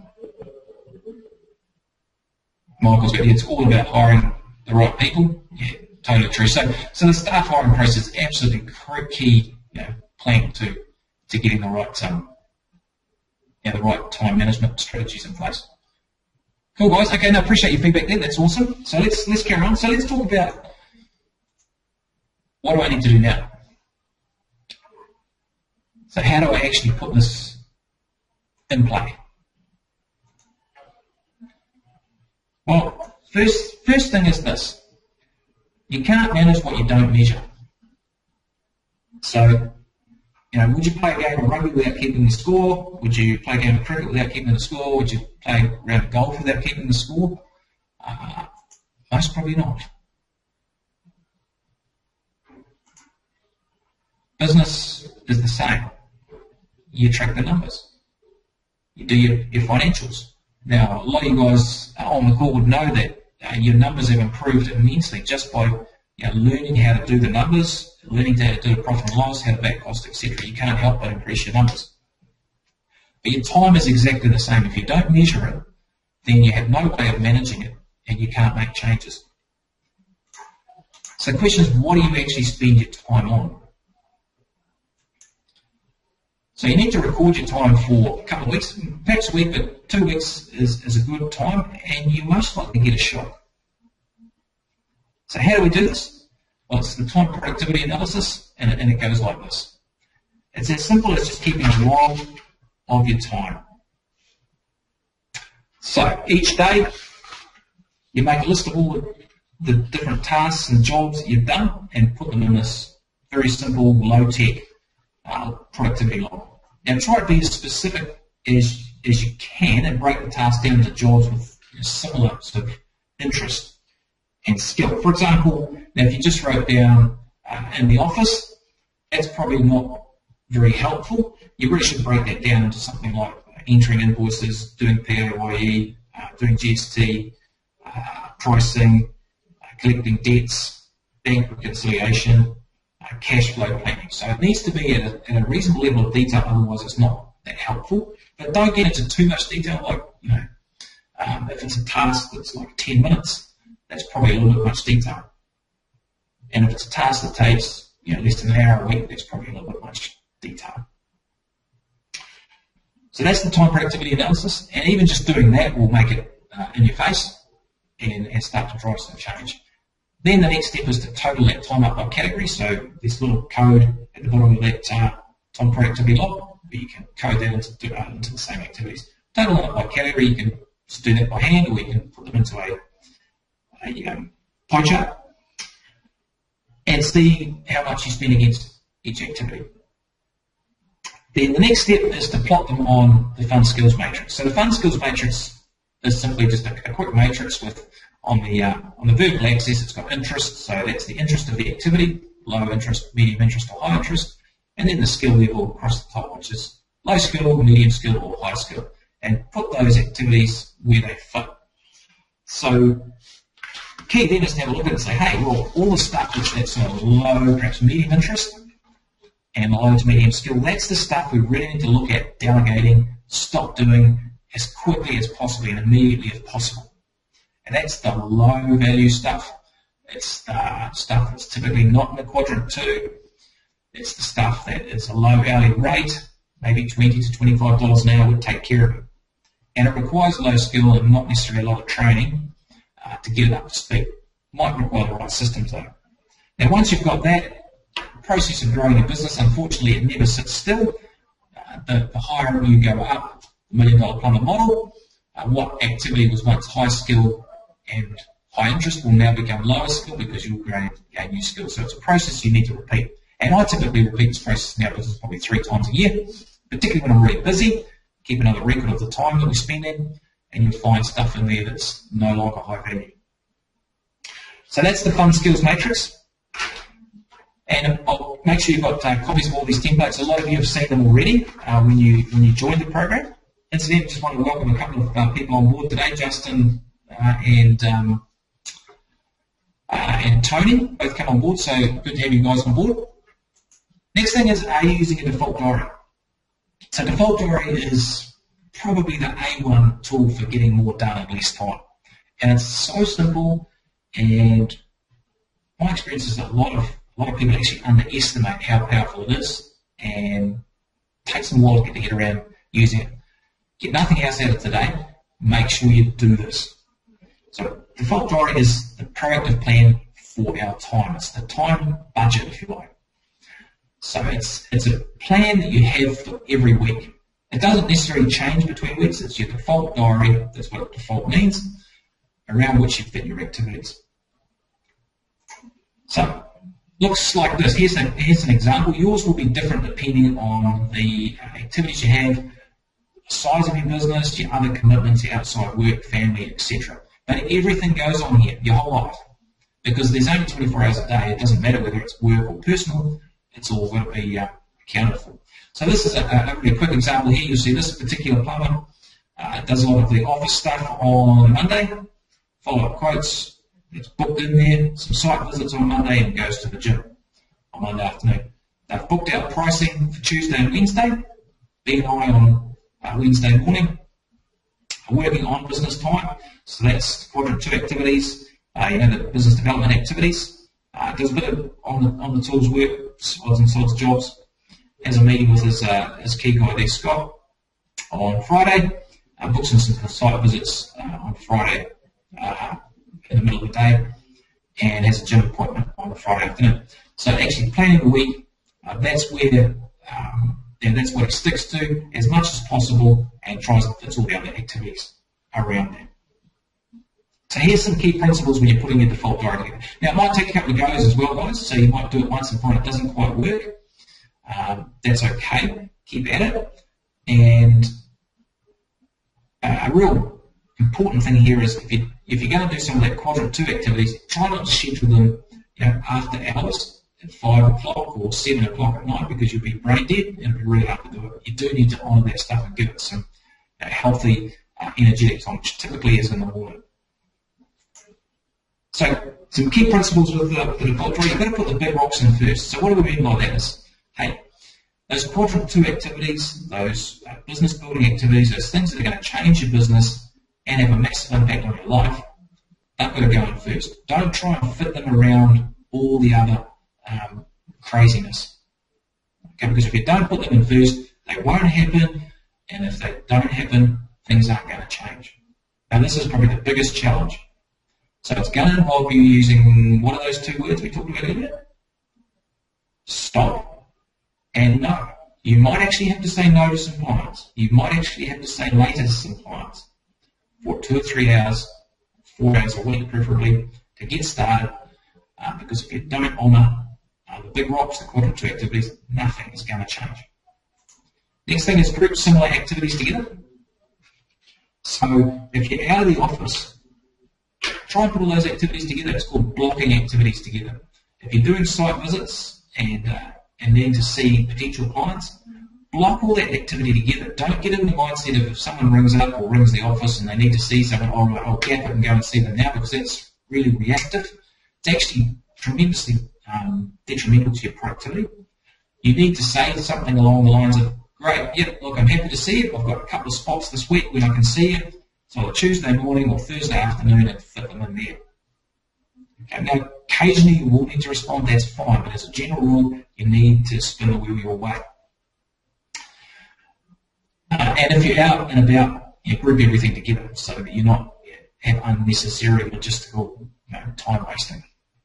Michael's got, yeah, it's all about hiring the right people. Yeah, totally true. So, so the staff hiring process is absolutely key, you know, plan to to getting the right, um, yeah, the right time management strategies in place. Cool, guys. Okay, no, appreciate your feedback there. That's awesome. So let's let's carry on. So let's talk about what do I need to do now. So how do I actually put this in play? Well, First, first thing is this. You can't manage what you don't measure. So, you know, would you play a game of rugby without keeping the score? Would you play a game of cricket without keeping the score? Would you play a round of golf without keeping the score? Uh, most probably not. Business is the same. You track the numbers. You do your, your financials. Now, a lot of you guys on the call would know that uh, your numbers have improved immensely just by you know, learning how to do the numbers, learning how to do the profit and loss, how to back cost, et cetera. You can't help but increase your numbers. But your time is exactly the same. If you don't measure it, then you have no way of managing it, and you can't make changes. So the question is, what do you actually spend your time on? So you need to record your time for a couple of weeks, perhaps a week, but two weeks is, is a good time, and you most likely get a shot. So how do we do this? Well, it's the time productivity analysis, and it, and it goes like this. It's as simple as just keeping a log of your time. So each day, you make a list of all the, the different tasks and jobs that you've done and put them in this very simple, low-tech uh, productivity log. Now try to be as specific as, as you can and break the task down into jobs with you know, similar sort of interest and skill. For example, now if you just wrote down uh, in the office, that's probably not very helpful. You really should break that down into something like entering invoices, doing P A Y E, uh, doing G S T, uh, pricing, uh, collecting debts, bank reconciliation, uh, cash flow planning. So it needs to be at a, at a reasonable level of detail, otherwise it's not that helpful. But don't get into too much detail, like, you know, um, if it's a task that's like ten minutes, that's probably a little bit much detail. And if it's a task that takes, you know, less than an hour a week, that's probably a little bit much detail. So that's the time productivity analysis, and even just doing that will make it uh, in your face and, and start to drive some change. Then the next step is to total that time up by category. So this little code at the bottom of that uh, time productivity log, where you can code that into, uh, into the same activities. Total it up by category, you can just do that by hand, or you can put them into a, a um, pie chart and see how much you spend against each activity. Then the next step is to plot them on the fun skills matrix. So the fun skills matrix is simply just a, a quick matrix with on the uh, on the vertical axis it's got interest, so that's the interest of the activity, low interest, medium interest, or high interest, and then the skill level across the top, which is low skill, medium skill, or high skill, and put those activities where they fit. So key then is to have a look at it and say, hey, well, all the stuff that's, that's sort of low, perhaps medium interest, and low to medium skill, that's the stuff we really need to look at delegating, stop doing as quickly as possible and immediately as possible. And that's the low value stuff. It's the stuff that's typically not in the quadrant two. It's the stuff that is a low hourly rate, maybe twenty to twenty-five dollars an hour would take care of it. And it requires low skill and not necessarily a lot of training uh, to get it up to speed. Might require the right systems though. Now once you've got that, process of growing a business, unfortunately, it never sits still. Uh, the, the higher you go up, the million dollar plumber model, uh, what activity was once high skill and high interest will now become lower skill because you'll gain, gain new skills. So it's a process you need to repeat. And I typically repeat this process in our business probably three times a year, particularly when I'm really busy. Keep another record of the time that we spend in, and you'll find stuff in there that's no longer high value. So that's the fun skills matrix. And I'll make sure you've got uh, copies of all these templates. A lot of you have seen them already uh, when you when you joined the program. Incidentally, just want to welcome a couple of uh, people on board today, Justin uh, and um, uh, and Tony, both come on board. So good to have you guys on board. Next thing is, are you using a default diary? So default diary is probably the A one tool for getting more done in less time, and it's so simple. And my experience is that a lot of A lot of people actually underestimate how powerful it is, and it takes them a while to get their head around using it. Get nothing else out of today, make sure you do this. So default diary is the proactive plan for our time. It's the time budget, if you like. So it's, it's a plan that you have for every week. It doesn't necessarily change between weeks. It's your default diary. That's what default means. around which you fit your activities. So, looks like this. Here's, a, here's an example. Yours will be different depending on the activities you have, the size of your business, your other commitments, your outside work, family, et cetera. But everything goes on here, your whole life. Because there's only twenty-four hours a day. It doesn't matter whether it's work or personal. It's all going to be uh, accounted for. So this is a, a really quick example here. You'll see this particular plumber uh, does a lot of the office stuff on Monday, follow-up quotes, it's booked in there, some site visits on Monday, and goes to the gym on Monday afternoon. They've booked out pricing for Tuesday and Wednesday, B and I on uh, Wednesday morning, working on business time, so that's quadrant two activities. Uh, you know, the business development activities. Uh, does a bit of on the on the tools work, sods and sods jobs. Has a meeting with his uh, his key guy there, Scott, on Friday. Uh, books in some site visits uh, on Friday uh, in the middle of the day, and has a gym appointment on the Friday afternoon. So actually planning the week, uh, that's where um, yeah, that's what it sticks to as much as possible, and tries to fit all the other activities around that. So here's some key principles when you're putting your default diary together. Now it might take a couple of goes as well, guys, so you might do it once and find it doesn't quite work. Um, that's okay, keep at it. And uh, a real important thing here is if, you, if you're going to do some of that quadrant two activities, try not to schedule them you know, after hours at five o'clock or seven o'clock at night, because you'll be brain dead and it'll be really hard to do it. You do need to honour that stuff and give it some you know, healthy, uh, energetic time, which typically is in the morning. So, some key principles with the, the default diary. You've got to put the big rocks in first. So what do we mean by that is, hey, those quadrant two activities, those uh, business building activities, those things that are going to change your business and have a massive impact on your life, they've got to go in first. Don't try and fit them around all the other um, craziness. Okay, because if you don't put them in first, they won't happen, and if they don't happen, things aren't going to change. Now this is probably the biggest challenge. So it's going to involve you using, what are those two words we talked about earlier? Stop and no. You might actually have to say no to some clients. You might actually have to say later to some clients for two or three hours, four hours a week preferably, to get started. Uh, because if you don't honour uh, the big rocks, the quadrant two activities, nothing is going to change. Next thing is group similar activities together. So if you're out of the office, try and put all those activities together. It's called blocking activities together. If you're doing site visits and uh, and then to see potential clients, block all that activity together. Don't get in the mindset of if someone rings up or rings the office and they need to see someone, oh, right, I'll gap it and go and see them now, because that's really reactive. It's actually tremendously um, detrimental to your productivity. You need to say something along the lines of, great, yep, look, I'm happy to see it. I've got a couple of spots this week when I can see it. So Tuesday morning or Thursday afternoon, and fit them in there. Okay, now, occasionally you will need to respond, that's fine, but as a general rule, you need to spin the wheel your way. Uh, and if you're out and about, you group everything together so that you're not have unnecessary logistical you know, time wasting.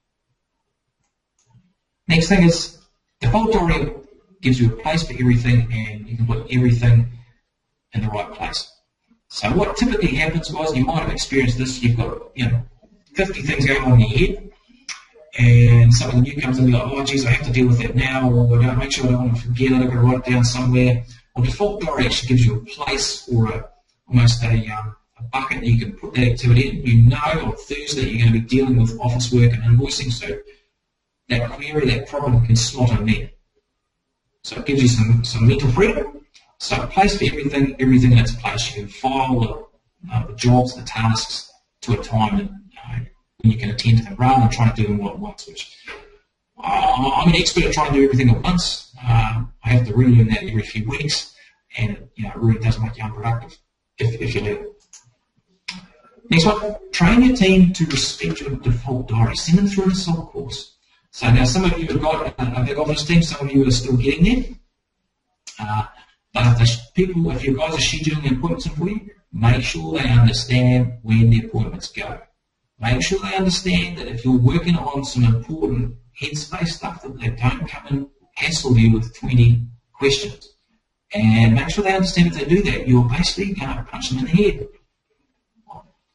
Next thing is, default diary gives you a place for everything, and you can put everything in the right place. So what typically happens, guys, you might have experienced this, you've got, you know, fifty things going on in your head, and something new comes in, you're like, oh geez, I have to deal with that now, or I don't make sure I don't want to forget it, I've got to write it down somewhere. Well, default diary actually gives you a place, or a, almost a, um, a bucket that you can put that activity in. You know on Thursday you're going to be dealing with office work and invoicing, so that query, that problem can slot in there. So it gives you some, some mental freedom. So a place for everything, everything in its place. You can file the, uh, the jobs, the tasks to a time that, uh, when you can attend to them, rather than trying to do them all at once, which uh, I'm an expert at trying to do everything at once. Uh, I have to relearn that every few weeks, and you know, it really does make you unproductive if, if you let it. Next one, train your team to respect your default diary. Send them through an assault course. So now some of you have got a big office team, some of you are still getting there. Uh, but if the people, if your guys are scheduling the appointments in for you, make sure they understand when the appointments go. Make sure they understand that if you're working on some important headspace stuff, that they don't come and hassle you with twenty questions. And make sure they understand if they do that, you're basically going to punch them in the head.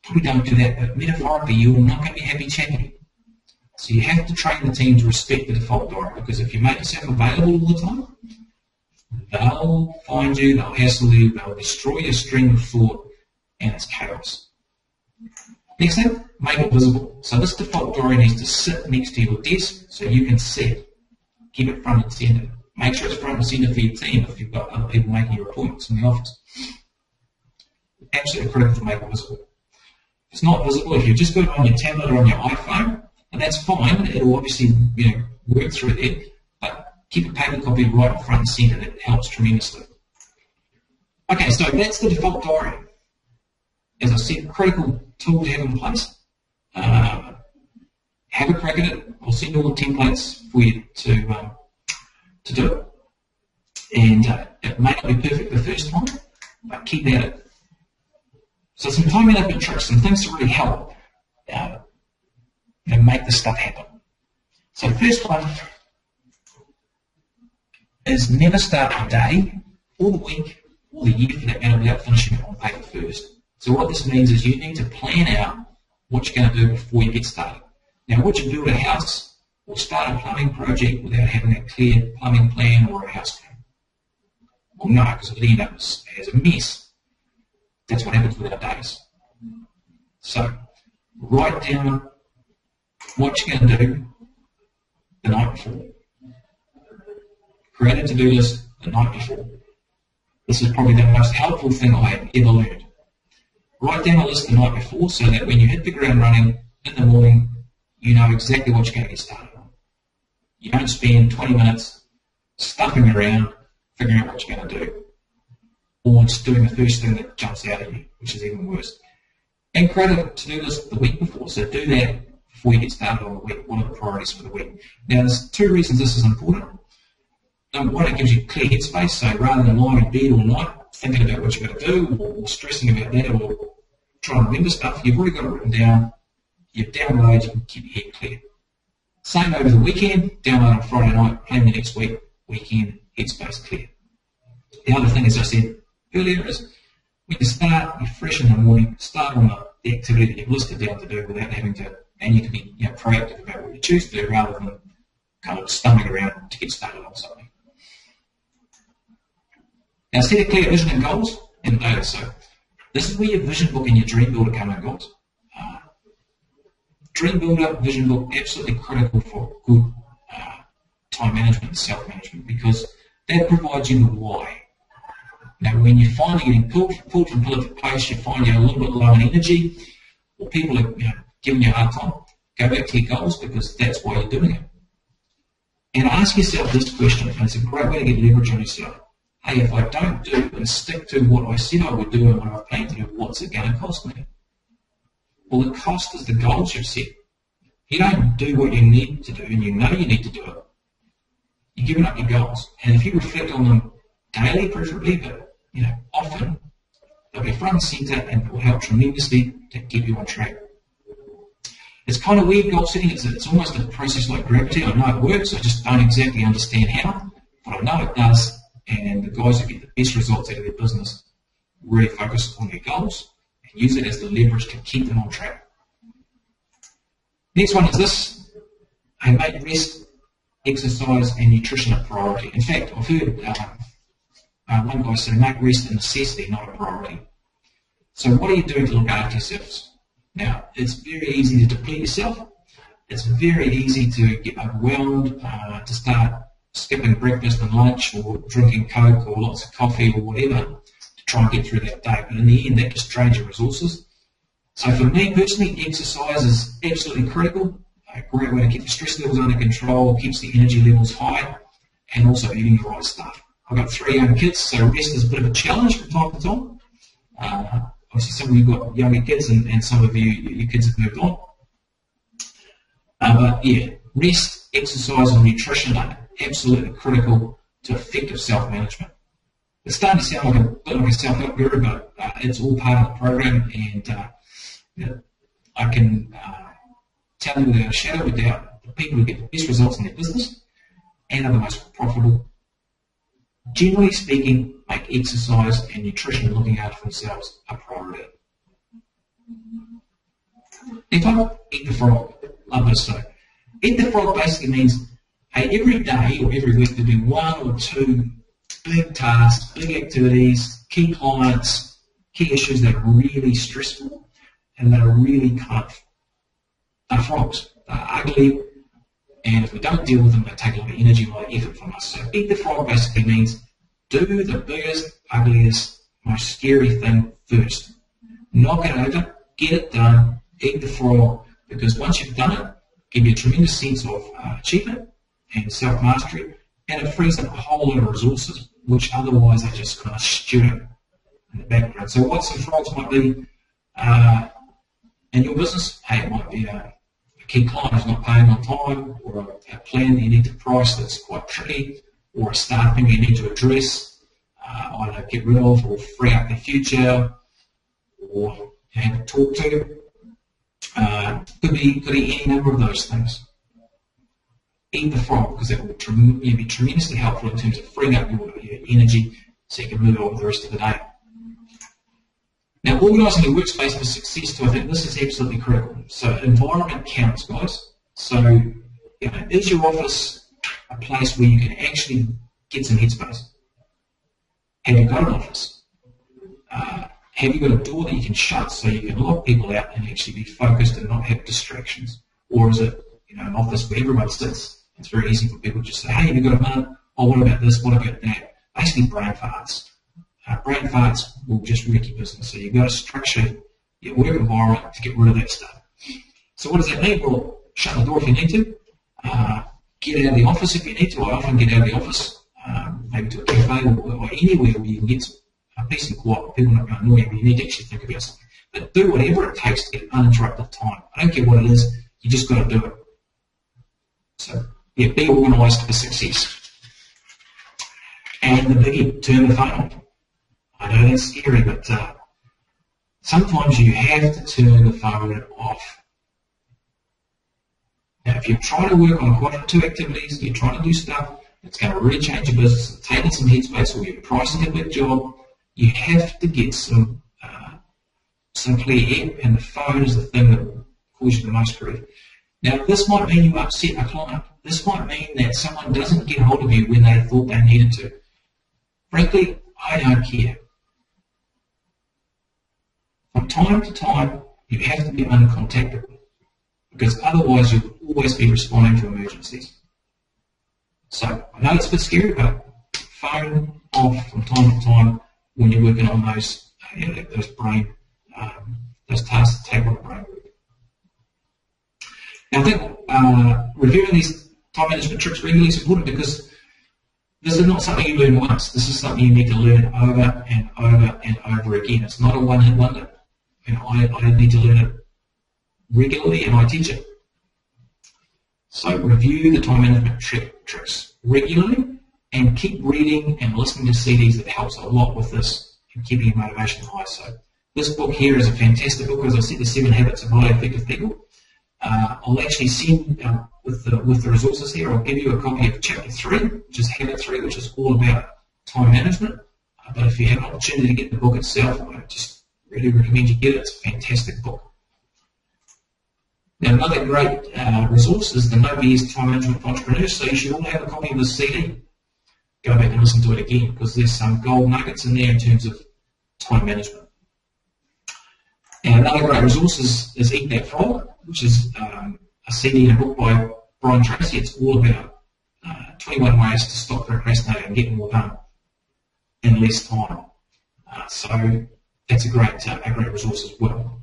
probably don't do that, but metaphorically, you're not going to be happy chappy. So you have to train the team to respect the default diary, because if you make yourself available all the time, they'll find you, they'll hassle you, they'll destroy your string of thought, and it's chaos. Next thing, make it visible. So this default diary needs to sit next to your desk so you can see it. Keep it front and center. Make sure it's front and center for your team if you've got other people making your appointments in the office. Absolutely critical to make it visible. If it's not visible, if you've just got it on your tablet or on your iPhone, and that's fine, it'll obviously, you know, work through there, but keep a paper copy right in front and center. That helps tremendously. Okay, so that's the default diary. As I said, critical tool to have in place. Uh, have a crack at it. I'll send all the templates for you to um, to do it. And uh, it may not be perfect the first time, but keep at it. So some time management tricks, some things to really help uh, and make this stuff happen. So the first one is never start the day, or the week, or the year for that matter without finishing it on paper first. So what this means is you need to plan out what you're going to do before you get started. Now, would you build a house or start a plumbing project without having a clear plumbing plan or a house plan? Well, no, because it would end up as, as a mess. That's what happens with our days. So, write down what you're going to do the night before. Create a to-do list the night before. This is probably the most helpful thing I have ever learned. Write down a list the night before so that when you hit the ground running in the morning, you know exactly what you're going to get started on. You don't spend twenty minutes stuffing around figuring out what you're going to do, or just doing the first thing that jumps out at you, which is even worse. And create a to-do list the week before, so do that before you get started on the week. What are the priorities for the week? Now, there's two reasons this is important. Number one, it gives you clear headspace, so rather than lying in bed all night thinking about what you're going to do, or, or stressing about that, or trying to remember stuff, you've already got it written down, you've downloaded, you can keep your head clear. Same over the weekend, download on Friday night, plan the next week, weekend, headspace clear. The other thing, as I said earlier, is when you start, you're fresh in the morning, start on the activity that you've listed down to do without having to, and you can be you know, proactive about what you choose to do rather than kind of stumbling around to get started on something. Now, set a clear vision and goals and data. So this is where your vision book and your dream builder come in, guys. Uh, dream builder, vision book, absolutely critical for good uh, time management and self-management, because that provides you the why. Now, when you're finally getting pulled, pulled from pillar to post, you find you're a little bit low in energy, or people are you know, giving you a hard time, go back to your goals, because that's why you're doing it. And ask yourself this question, and it's a great way to get leverage on yourself. Hey, if I don't do and stick to what I said I would do and what I've planned to do, what's it going to cost me? Well, the cost is the goals you've set. You don't do what you need to do, and you know you need to do it. You're giving up your goals. And if you reflect on them daily, preferably, but you know, often, they'll be front and centre and will help tremendously to keep you on track. It's kind of weird goal setting. It's, it's almost a process like gravity. I know it works. I just don't exactly understand how, but I know it does. And the guys who get the best results out of their business really focus on their goals and use it as the leverage to keep them on track. Next one is this. I make rest, exercise, and nutrition a priority. In fact, I've heard um, uh, one guy say, make rest a necessity, not a priority. So what are you doing to look after yourselves? Now, it's very easy to deplete yourself. It's very easy to get overwhelmed, uh, to start skipping breakfast and lunch, or drinking Coke or lots of coffee or whatever to try and get through that day. But in the end, that just drains your resources. So for me personally, exercise is absolutely critical. A great way to keep the stress levels under control, keeps the energy levels high, and also eating the right stuff. I've got three young kids, so rest is a bit of a challenge from time to time. Uh, obviously, some of you have got younger kids, and, and some of you, your kids have moved on. Uh, but yeah, rest, exercise, and nutrition are absolutely critical to effective self-management. It's starting to sound like a bit like a self-help guru, but uh, it's all part of the program, and uh, you know, I can uh, tell you without a shadow of a doubt, the people who get the best results in their business and are the most profitable, generally speaking, make exercise and nutrition and looking after themselves a priority. If I eat the frog, love this so. Eat the frog basically means, hey, every day or every week there'll be one or two big tasks, big activities, key clients, key issues that are really stressful and that are really kind of, they're frogs. They're ugly, and if we don't deal with them, they take a lot of energy, a lot of effort from us. So eat the frog basically means do the biggest, ugliest, most scary thing first. Knock it over, get it done, eat the frog, because once you've done it, give you a tremendous sense of uh, achievement and self-mastery, and it frees up a whole lot of resources which otherwise are just kind of stewing in the background. So what some frogs might be uh, in your business? Hey, it might be a, a key client who's not paying on time, or a, a plan that you need to price that's quite tricky, or a staffing you need to address, uh, either get rid of or free up in the future, or you have to talk to. Uh, could be could be any number of those things. Eat the frog, because it will trem be tremendously helpful in terms of freeing up your, your energy so you can move on with the rest of the day. Now, organising your workspace for success too, I think this is absolutely critical. So environment counts, guys. So you know, is your office a place where you can actually get some headspace? Have you got an office? Uh, have you got a door that you can shut so you can lock people out and actually be focused and not have distractions? Or is it, you know, an office where everyone sits? It's very easy for people to just say, hey, have you got a minute? Oh, what about this? What about that? Basically, brain farts. Uh, brain farts will just wreck your business. So you've got to structure your work environment to get rid of that stuff. So what does that mean? Well, shut the door if you need to. Uh, get out of the office if you need to. I often get out of the office, um, maybe to a cafe or, or anywhere where you can get some, a peace and quiet where people are not going to annoy you, but you need to actually think about something. But do whatever it takes to get uninterrupted time. I don't care what it is, you just got to do it. So, yeah, be organised for success. And the biggie, turn the phone on. I know that's scary, but uh, sometimes you have to turn the phone off. Now, if you're trying to work on quite two activities, you're trying to do stuff that's going to really change your business, taking some headspace, or you're pricing a big job, you have to get some uh, some clear air, and the phone is the thing that will cause you the most grief. Now, this might mean you upset a client. This might mean that someone doesn't get hold of you when they thought they needed to. Frankly, I don't care. From time to time, you have to be uncontactable, because otherwise you'll always be responding to emergencies. So, I know it's a bit scary, but phone off from time to time when you're working on those, uh, you know, those brain, um, those tasks that take a lot of brain work. Now, I think uh, reviewing these time management tricks regularly is important, because this is not something you learn once. This is something you need to learn over and over and over again. It's not a one-hit wonder. You know, I, I need to learn it regularly, and I teach it. So review the time management trick, tricks regularly, and keep reading and listening to C Ds. That helps a lot with this and keeping your motivation high. So this book here is a fantastic book. As I said, the Seven Habits of Highly Effective People. Uh, I'll actually send, uh, with, the, with the resources here, I'll give you a copy of chapter three, which is habit three, which is all about time management. Uh, but if you have an opportunity to get the book itself, I just really recommend you get it. It's a fantastic book. Now, another great uh, resource is the No B S Time Management for Entrepreneurs, so you should all have a copy of this C D. Go back and listen to it again, because there's some gold nuggets in there in terms of time management. And another great resource is, is Eat That Frog, which is um, a C D and a book by Brian Tracy. It's all about uh, twenty-one ways to stop procrastinating and get more done in less time. Uh, so that's a great, uh, a great resource as well.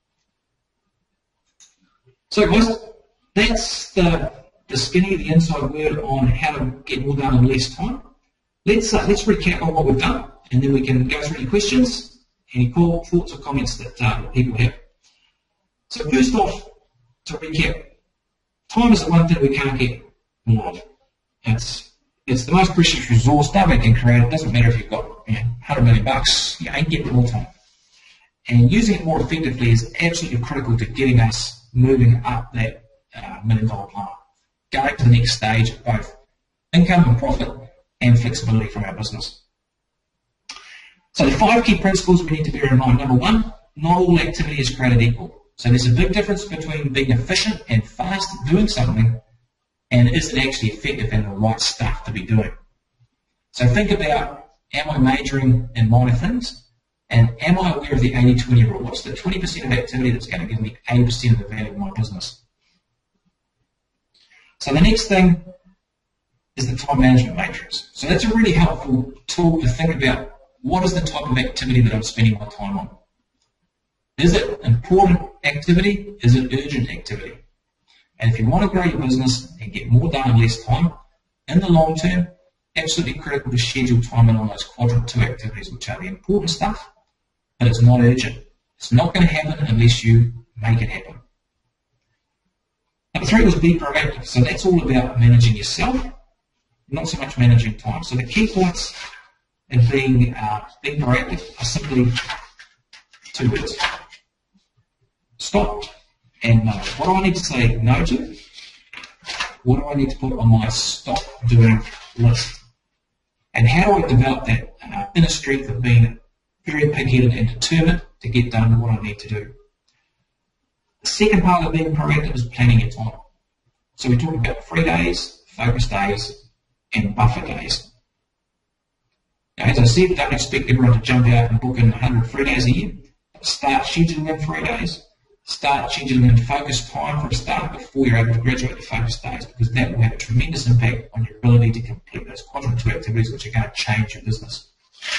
So guys, that's the, the skinny, the inside word on how to get more done in less time. Let's, uh, let's recap on what we've done, and then we can go through any questions, any call, thoughts or comments that, uh, that people have. So first off, to recap, time is the one thing we can't get more of. It's, it's the most precious resource. Nobody can create it. It doesn't matter if you've got, you know, one hundred million bucks, you ain't getting more time. And using it more effectively is absolutely critical to getting us moving up that uh, million dollar plan, going to the next stage of both income and profit and flexibility from our business. So the five key principles we need to bear in mind. Number one, not all activity is created equal. So there's a big difference between being efficient and fast at doing something and is it actually effective and the right stuff to be doing. So think about, am I majoring in minor things? And am I aware of the eighty twenty rule? What's the twenty percent of activity that's going to give me eighty percent of the value of my business? So the next thing is the time management matrix. So that's a really helpful tool to think about what is the type of activity that I'm spending my time on. Is it important activity? Is it urgent activity? And if you want to grow your business and get more done in less time, in the long term, absolutely critical to schedule time in on those quadrant two activities, which are the important stuff, but it's not urgent. It's not going to happen unless you make it happen. Number three was be proactive. So that's all about managing yourself, not so much managing time. So the key points in being, uh, being proactive are simply two words. Stop and no. What do I need to say no to? What do I need to put on my stop doing list? And how do I develop that uh, inner strength of being very pig-headed and determined to get done what I need to do? The second part of being proactive is planning your time. So we talk about free days, focus days, and buffer days. Now, as I said, don't expect everyone to jump out and book in one hundred free days a year. Start scheduling in free days. Start scheduling in focus time for a start before you're able to graduate to focus days, because that will have a tremendous impact on your ability to complete those quadrant two activities which are going to change your business.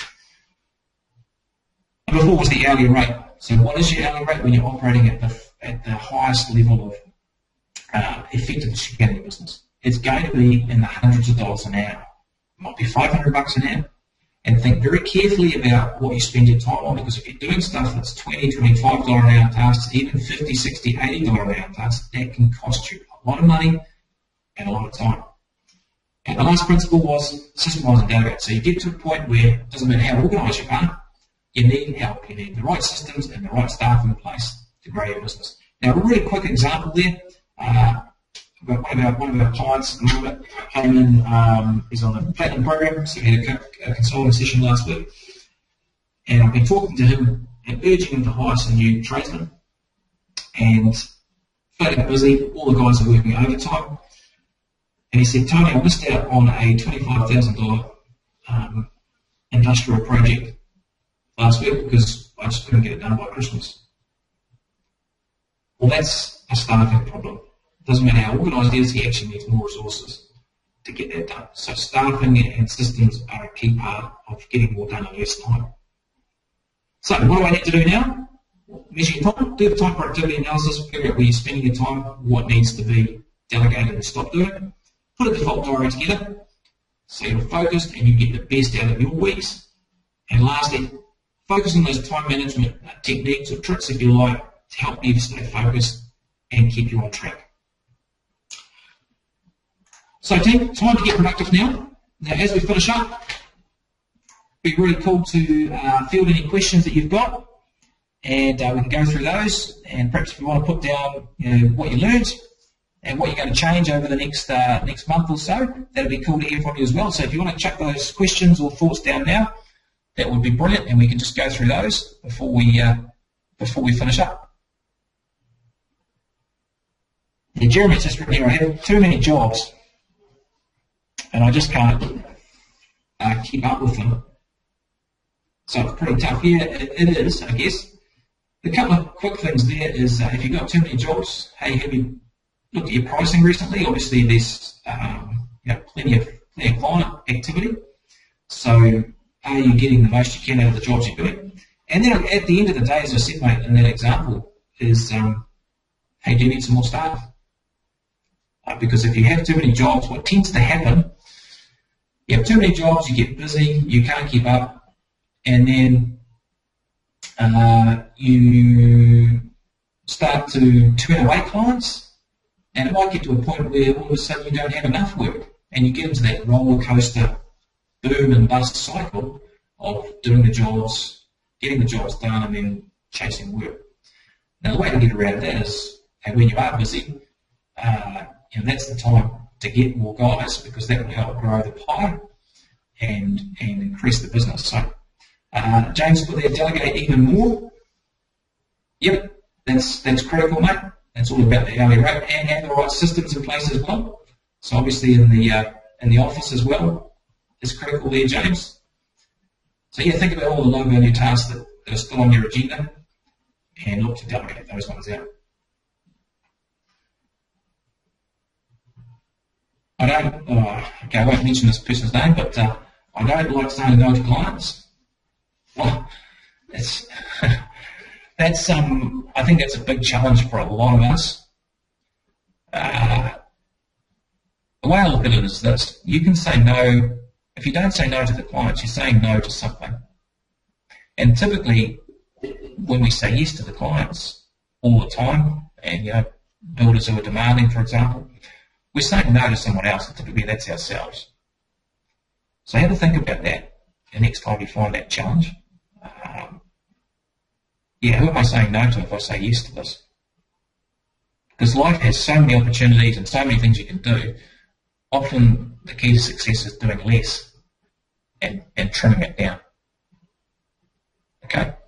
Number four was the hourly rate. So what is your hourly rate when you're operating at the, at the highest level of uh, effectiveness you can in your business? It's going to be in the hundreds of dollars an hour. It might be five hundred bucks an hour. And think very carefully about what you spend your time on, because if you're doing stuff that's twenty, twenty-five dollars an hour tasks, even fifty, sixty, eighty dollars an hour tasks, that can cost you a lot of money and a lot of time. And the last principle was systemize and delegate. So you get to a point where it doesn't matter how organised you are, you need help. You need the right systems and the right staff in place to grow your business. Now, a really quick example there. Uh, One of, our, one of our clients at the moment came in, um, is on the Platinum program, so we had a, a consulting session last week, and I've been talking to him and urging him to hire some new tradesmen, and flat out busy, all the guys are working overtime, and he said, Tony, I missed out on a twenty-five thousand dollars um, industrial project last week because I just couldn't get it done by Christmas. Well, that's a staffing problem. Doesn't matter how organised he is, he actually needs more resources to get that done. So staffing and systems are a key part of getting more done in less time. So what do I need to do now? Measure your time, do the time productivity analysis, figure out where you're spending your time, what needs to be delegated and stop doing. Put a default diary together so you're focused and you get the best out of your weeks. And lastly, focus on those time management techniques or tricks, if you like, to help you stay focused and keep you on track. So team, time to get productive now. Now as we finish up, it'd be really cool to uh, field any questions that you've got, and uh, we can go through those, and perhaps if you want to put down you know, what you learned and what you're going to change over the next uh, next month or so, that'd be cool to hear from you as well. So if you want to chuck those questions or thoughts down now, that would be brilliant, and we can just go through those before we uh, before we finish up. Yeah, Jeremy's just written here, I have too many jobs and I just can't uh, keep up with them. So it's pretty tough. Yeah, it, it is, I guess. A couple of quick things there is, uh, if you've got too many jobs, hey, have you looked at your pricing recently? Obviously, there's um, you know, plenty of plenty of client activity. So, are you getting the most you can out of the jobs you're doing? And then at the end of the day, as I said, mate, in that example, is um, hey, do you need some more staff? Uh, because if you have too many jobs, what tends to happen, you have too many jobs, you get busy, you can't keep up, and then uh, you start to turn away clients, and it might get to a point where all of a sudden you don't have enough work, and you get into that roller coaster boom and bust cycle of doing the jobs, getting the jobs done, and then chasing work. Now, the way to get around that is, hey, when you are busy, uh, you know, that's the time to get more guys, because that will help grow the pie and and increase the business. So, uh, James put there, delegate even more. Yep, that's, that's critical, mate. That's all about the hourly rate, and have the right systems in place as well. So obviously in the, uh, in the office as well is critical there, James. So yeah, think about all the low value tasks that, that are still on your agenda and look to delegate those ones out. I don't, oh, okay, I won't mention this person's name, but uh, I don't like saying no to clients. Well, it's, that's, um, I think that's a big challenge for a lot of us. Uh, the way I look at it is this: you can say no. If you don't say no to the clients, you're saying no to something. And typically, when we say yes to the clients all the time, and you know, builders who are demanding, for example, we're saying no to someone else, and typically that's ourselves. So have a think about that the next time you find that challenge. Um, yeah, who am I saying no to if I say yes to this? Because life has so many opportunities and so many things you can do. Often the key to success is doing less and, and trimming it down. Okay?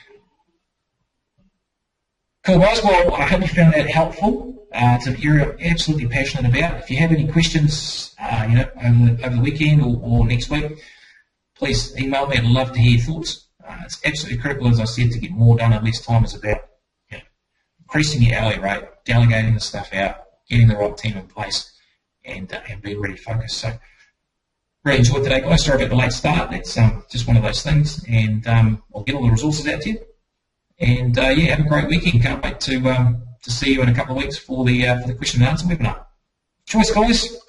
Cool, guys. Well, I hope you found that helpful. Uh, it's an area I'm absolutely passionate about. If you have any questions, uh, you know, over the, over the weekend or, or next week, please email me. I'd love to hear your thoughts. Uh, it's absolutely critical, as I said, to get more done in less time. Is about you know, increasing your hourly rate, delegating the stuff out, getting the right team in place, and, uh, and being really focused. So, really enjoyed today, guys. Sorry about the late start. It's um, just one of those things, and um, I'll get all the resources out to you. And uh, yeah, have a great weekend. Can't wait to um, to see you in a couple of weeks for the uh, for the question and answer webinar. Choice, guys.